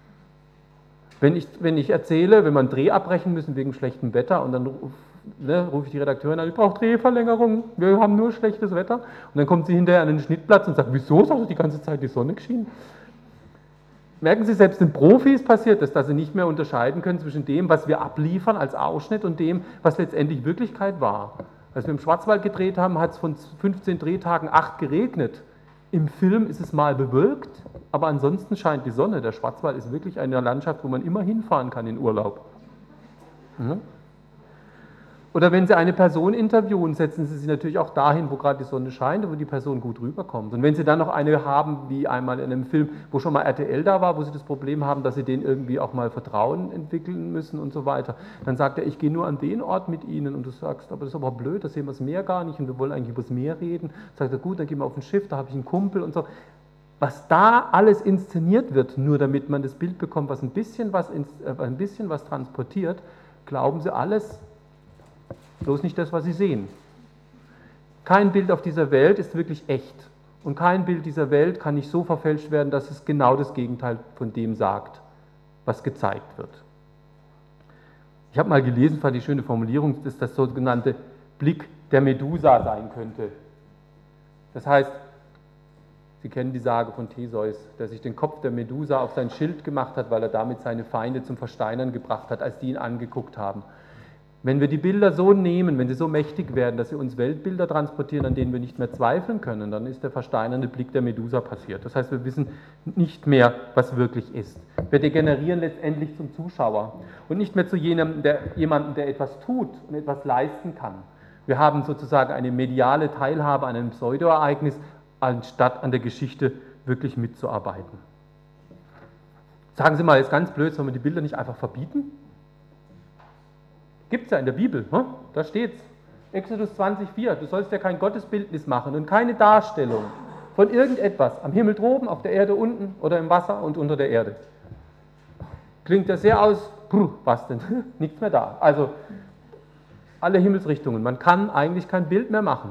Wenn ich, wenn ich erzähle, wenn wir einen Dreh abbrechen müssen wegen schlechtem Wetter und dann ne, rufe ich die Redakteurin an, ich brauche Drehverlängerung, wir haben nur schlechtes Wetter. Und dann kommt sie hinterher an den Schnittplatz und sagt, wieso, sagt die ganze Zeit die Sonne geschienen? Merken Sie, selbst den Profis passiert es, dass sie nicht mehr unterscheiden können zwischen dem, was wir abliefern als Ausschnitt und dem, was letztendlich Wirklichkeit war. Als wir im Schwarzwald gedreht haben, hat es von fünfzehn Drehtagen acht geregnet. Im Film ist es mal bewölkt, aber ansonsten scheint die Sonne. Der Schwarzwald ist wirklich eine Landschaft, wo man immer hinfahren kann in Urlaub. Mhm. Oder wenn Sie eine Person interviewen, setzen Sie sie natürlich auch dahin, wo gerade die Sonne scheint und wo die Person gut rüberkommt. Und wenn Sie dann noch eine haben, wie einmal in einem Film, wo schon mal R T L da war, wo Sie das Problem haben, dass Sie denen irgendwie auch mal Vertrauen entwickeln müssen und so weiter, dann sagt er, ich gehe nur an den Ort mit Ihnen, und du sagst, aber das ist aber blöd, da sehen wir das Meer gar nicht und wir wollen eigentlich über das Meer reden. Sagt er, gut, dann gehen wir auf ein Schiff, da habe ich einen Kumpel und so. Was da alles inszeniert wird, nur damit man das Bild bekommt, was ein bisschen was, ein bisschen was transportiert, glauben Sie alles, bloß nicht das, was Sie sehen. Kein Bild auf dieser Welt ist wirklich echt. Und kein Bild dieser Welt kann nicht so verfälscht werden, dass es genau das Gegenteil von dem sagt, was gezeigt wird. Ich habe mal gelesen, fand die schöne Formulierung, dass das sogenannte Blick der Medusa sein könnte. Das heißt, Sie kennen die Sage von Theseus, der sich den Kopf der Medusa auf sein Schild gemacht hat, weil er damit seine Feinde zum Versteinern gebracht hat, als die ihn angeguckt haben. Wenn wir die Bilder so nehmen, wenn sie so mächtig werden, dass sie uns Weltbilder transportieren, an denen wir nicht mehr zweifeln können, dann ist der versteinernde Blick der Medusa passiert. Das heißt, wir wissen nicht mehr, was wirklich ist. Wir degenerieren letztendlich zum Zuschauer und nicht mehr zu jenem, der, jemandem, der etwas tut und etwas leisten kann. Wir haben sozusagen eine mediale Teilhabe an einem Pseudoereignis, anstatt an der Geschichte wirklich mitzuarbeiten. Sagen Sie mal, ist ganz blöd, sollen wir die Bilder nicht einfach verbieten? Gibt es ja in der Bibel, ne? Da steht es. Exodus zwanzig vier, du sollst ja kein Gottesbildnis machen und keine Darstellung von irgendetwas am Himmel droben, auf der Erde unten oder im Wasser und unter der Erde. Klingt ja sehr aus, puh, was denn? Nichts mehr da. Also alle Himmelsrichtungen, man kann eigentlich kein Bild mehr machen.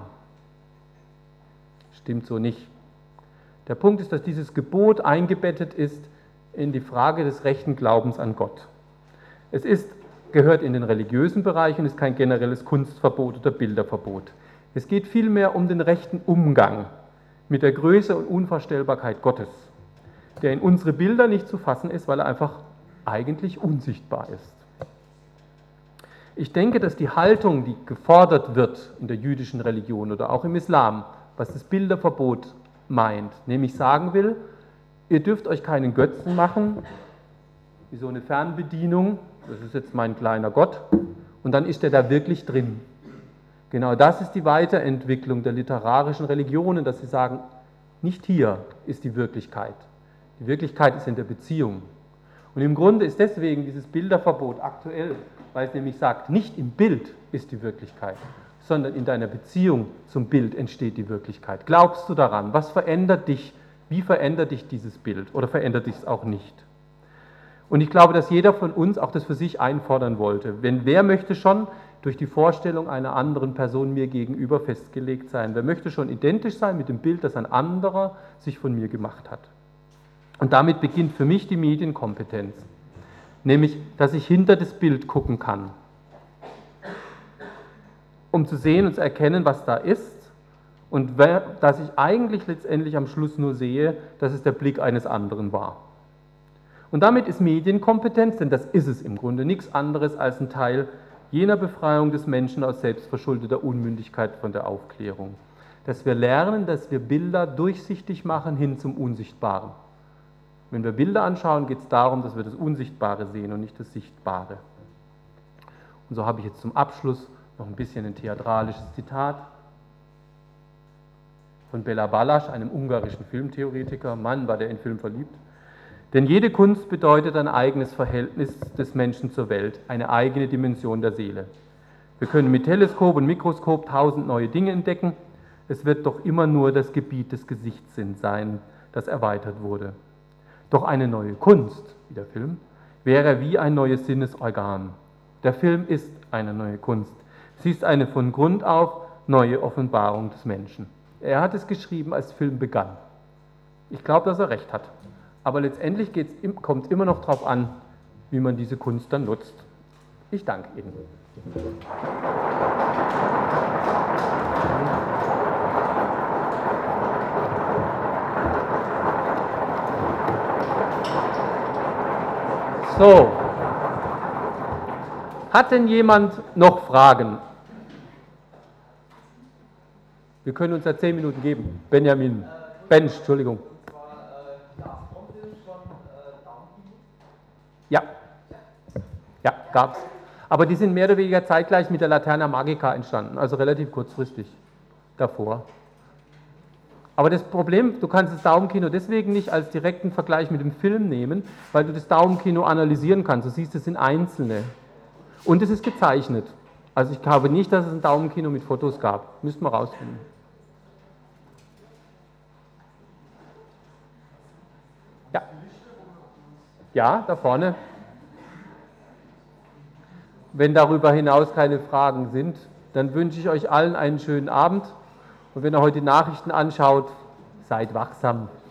Stimmt so nicht. Der Punkt ist, dass dieses Gebot eingebettet ist in die Frage des rechten Glaubens an Gott. Es ist, gehört in den religiösen Bereich und ist kein generelles Kunstverbot oder Bilderverbot. Es geht vielmehr um den rechten Umgang mit der Größe und Unvorstellbarkeit Gottes, der in unsere Bilder nicht zu fassen ist, weil er einfach eigentlich unsichtbar ist. Ich denke, dass die Haltung, die gefordert wird in der jüdischen Religion oder auch im Islam, was das Bilderverbot meint, nämlich sagen will, ihr dürft euch keinen Götzen machen, wie so eine Fernbedienung, das ist jetzt mein kleiner Gott, und dann ist er da wirklich drin. Genau das ist die Weiterentwicklung der literarischen Religionen, dass sie sagen, nicht hier ist die Wirklichkeit. Die Wirklichkeit ist in der Beziehung. Und im Grunde ist deswegen dieses Bilderverbot aktuell, weil es nämlich sagt, nicht im Bild ist die Wirklichkeit, sondern in deiner Beziehung zum Bild entsteht die Wirklichkeit. Glaubst du daran? Was verändert dich? Wie verändert dich dieses Bild? Oder verändert dich es auch nicht? Und ich glaube, dass jeder von uns auch das für sich einfordern wollte. Wenn wer möchte schon durch die Vorstellung einer anderen Person mir gegenüber festgelegt sein? Wer möchte schon identisch sein mit dem Bild, das ein anderer sich von mir gemacht hat? Und damit beginnt für mich die Medienkompetenz, nämlich, dass ich hinter das Bild gucken kann, um zu sehen und zu erkennen, was da ist, und dass ich eigentlich letztendlich am Schluss nur sehe, dass es der Blick eines anderen war. Und damit ist Medienkompetenz, denn das ist es im Grunde, nichts anderes als ein Teil jener Befreiung des Menschen aus selbstverschuldeter Unmündigkeit von der Aufklärung. Dass wir lernen, dass wir Bilder durchsichtig machen hin zum Unsichtbaren. Wenn wir Bilder anschauen, geht es darum, dass wir das Unsichtbare sehen und nicht das Sichtbare. Und so habe ich jetzt zum Abschluss noch ein bisschen ein theatralisches Zitat von Bela Balázs, einem ungarischen Filmtheoretiker. Mann, war der in Film verliebt. Denn jede Kunst bedeutet ein eigenes Verhältnis des Menschen zur Welt, eine eigene Dimension der Seele. Wir können mit Teleskop und Mikroskop tausend neue Dinge entdecken. Es wird doch immer nur das Gebiet des Gesichtssinns sein, das erweitert wurde. Doch eine neue Kunst, wie der Film, wäre wie ein neues Sinnesorgan. Der Film ist eine neue Kunst. Sie ist eine von Grund auf neue Offenbarung des Menschen. Er hat es geschrieben, als Film begann. Ich glaube, dass er recht hat. Aber letztendlich kommt es immer noch darauf an, wie man diese Kunst dann nutzt. Ich danke Ihnen. So, hat denn jemand noch Fragen? Wir können uns ja zehn Minuten geben. Benjamin, Bench, Entschuldigung. Ja, ja, gab es. Aber die sind mehr oder weniger zeitgleich mit der Laterna Magica entstanden, also relativ kurzfristig davor. Aber das Problem, du kannst das Daumenkino deswegen nicht als direkten Vergleich mit dem Film nehmen, weil du das Daumenkino analysieren kannst. Du siehst, es sind einzelne. Und es ist gezeichnet. Also ich glaube nicht, dass es ein Daumenkino mit Fotos gab. Müssten wir rausfinden. Ja. Ja, da vorne. Wenn darüber hinaus keine Fragen sind, dann wünsche ich euch allen einen schönen Abend. Und wenn ihr heute die Nachrichten anschaut, seid wachsam.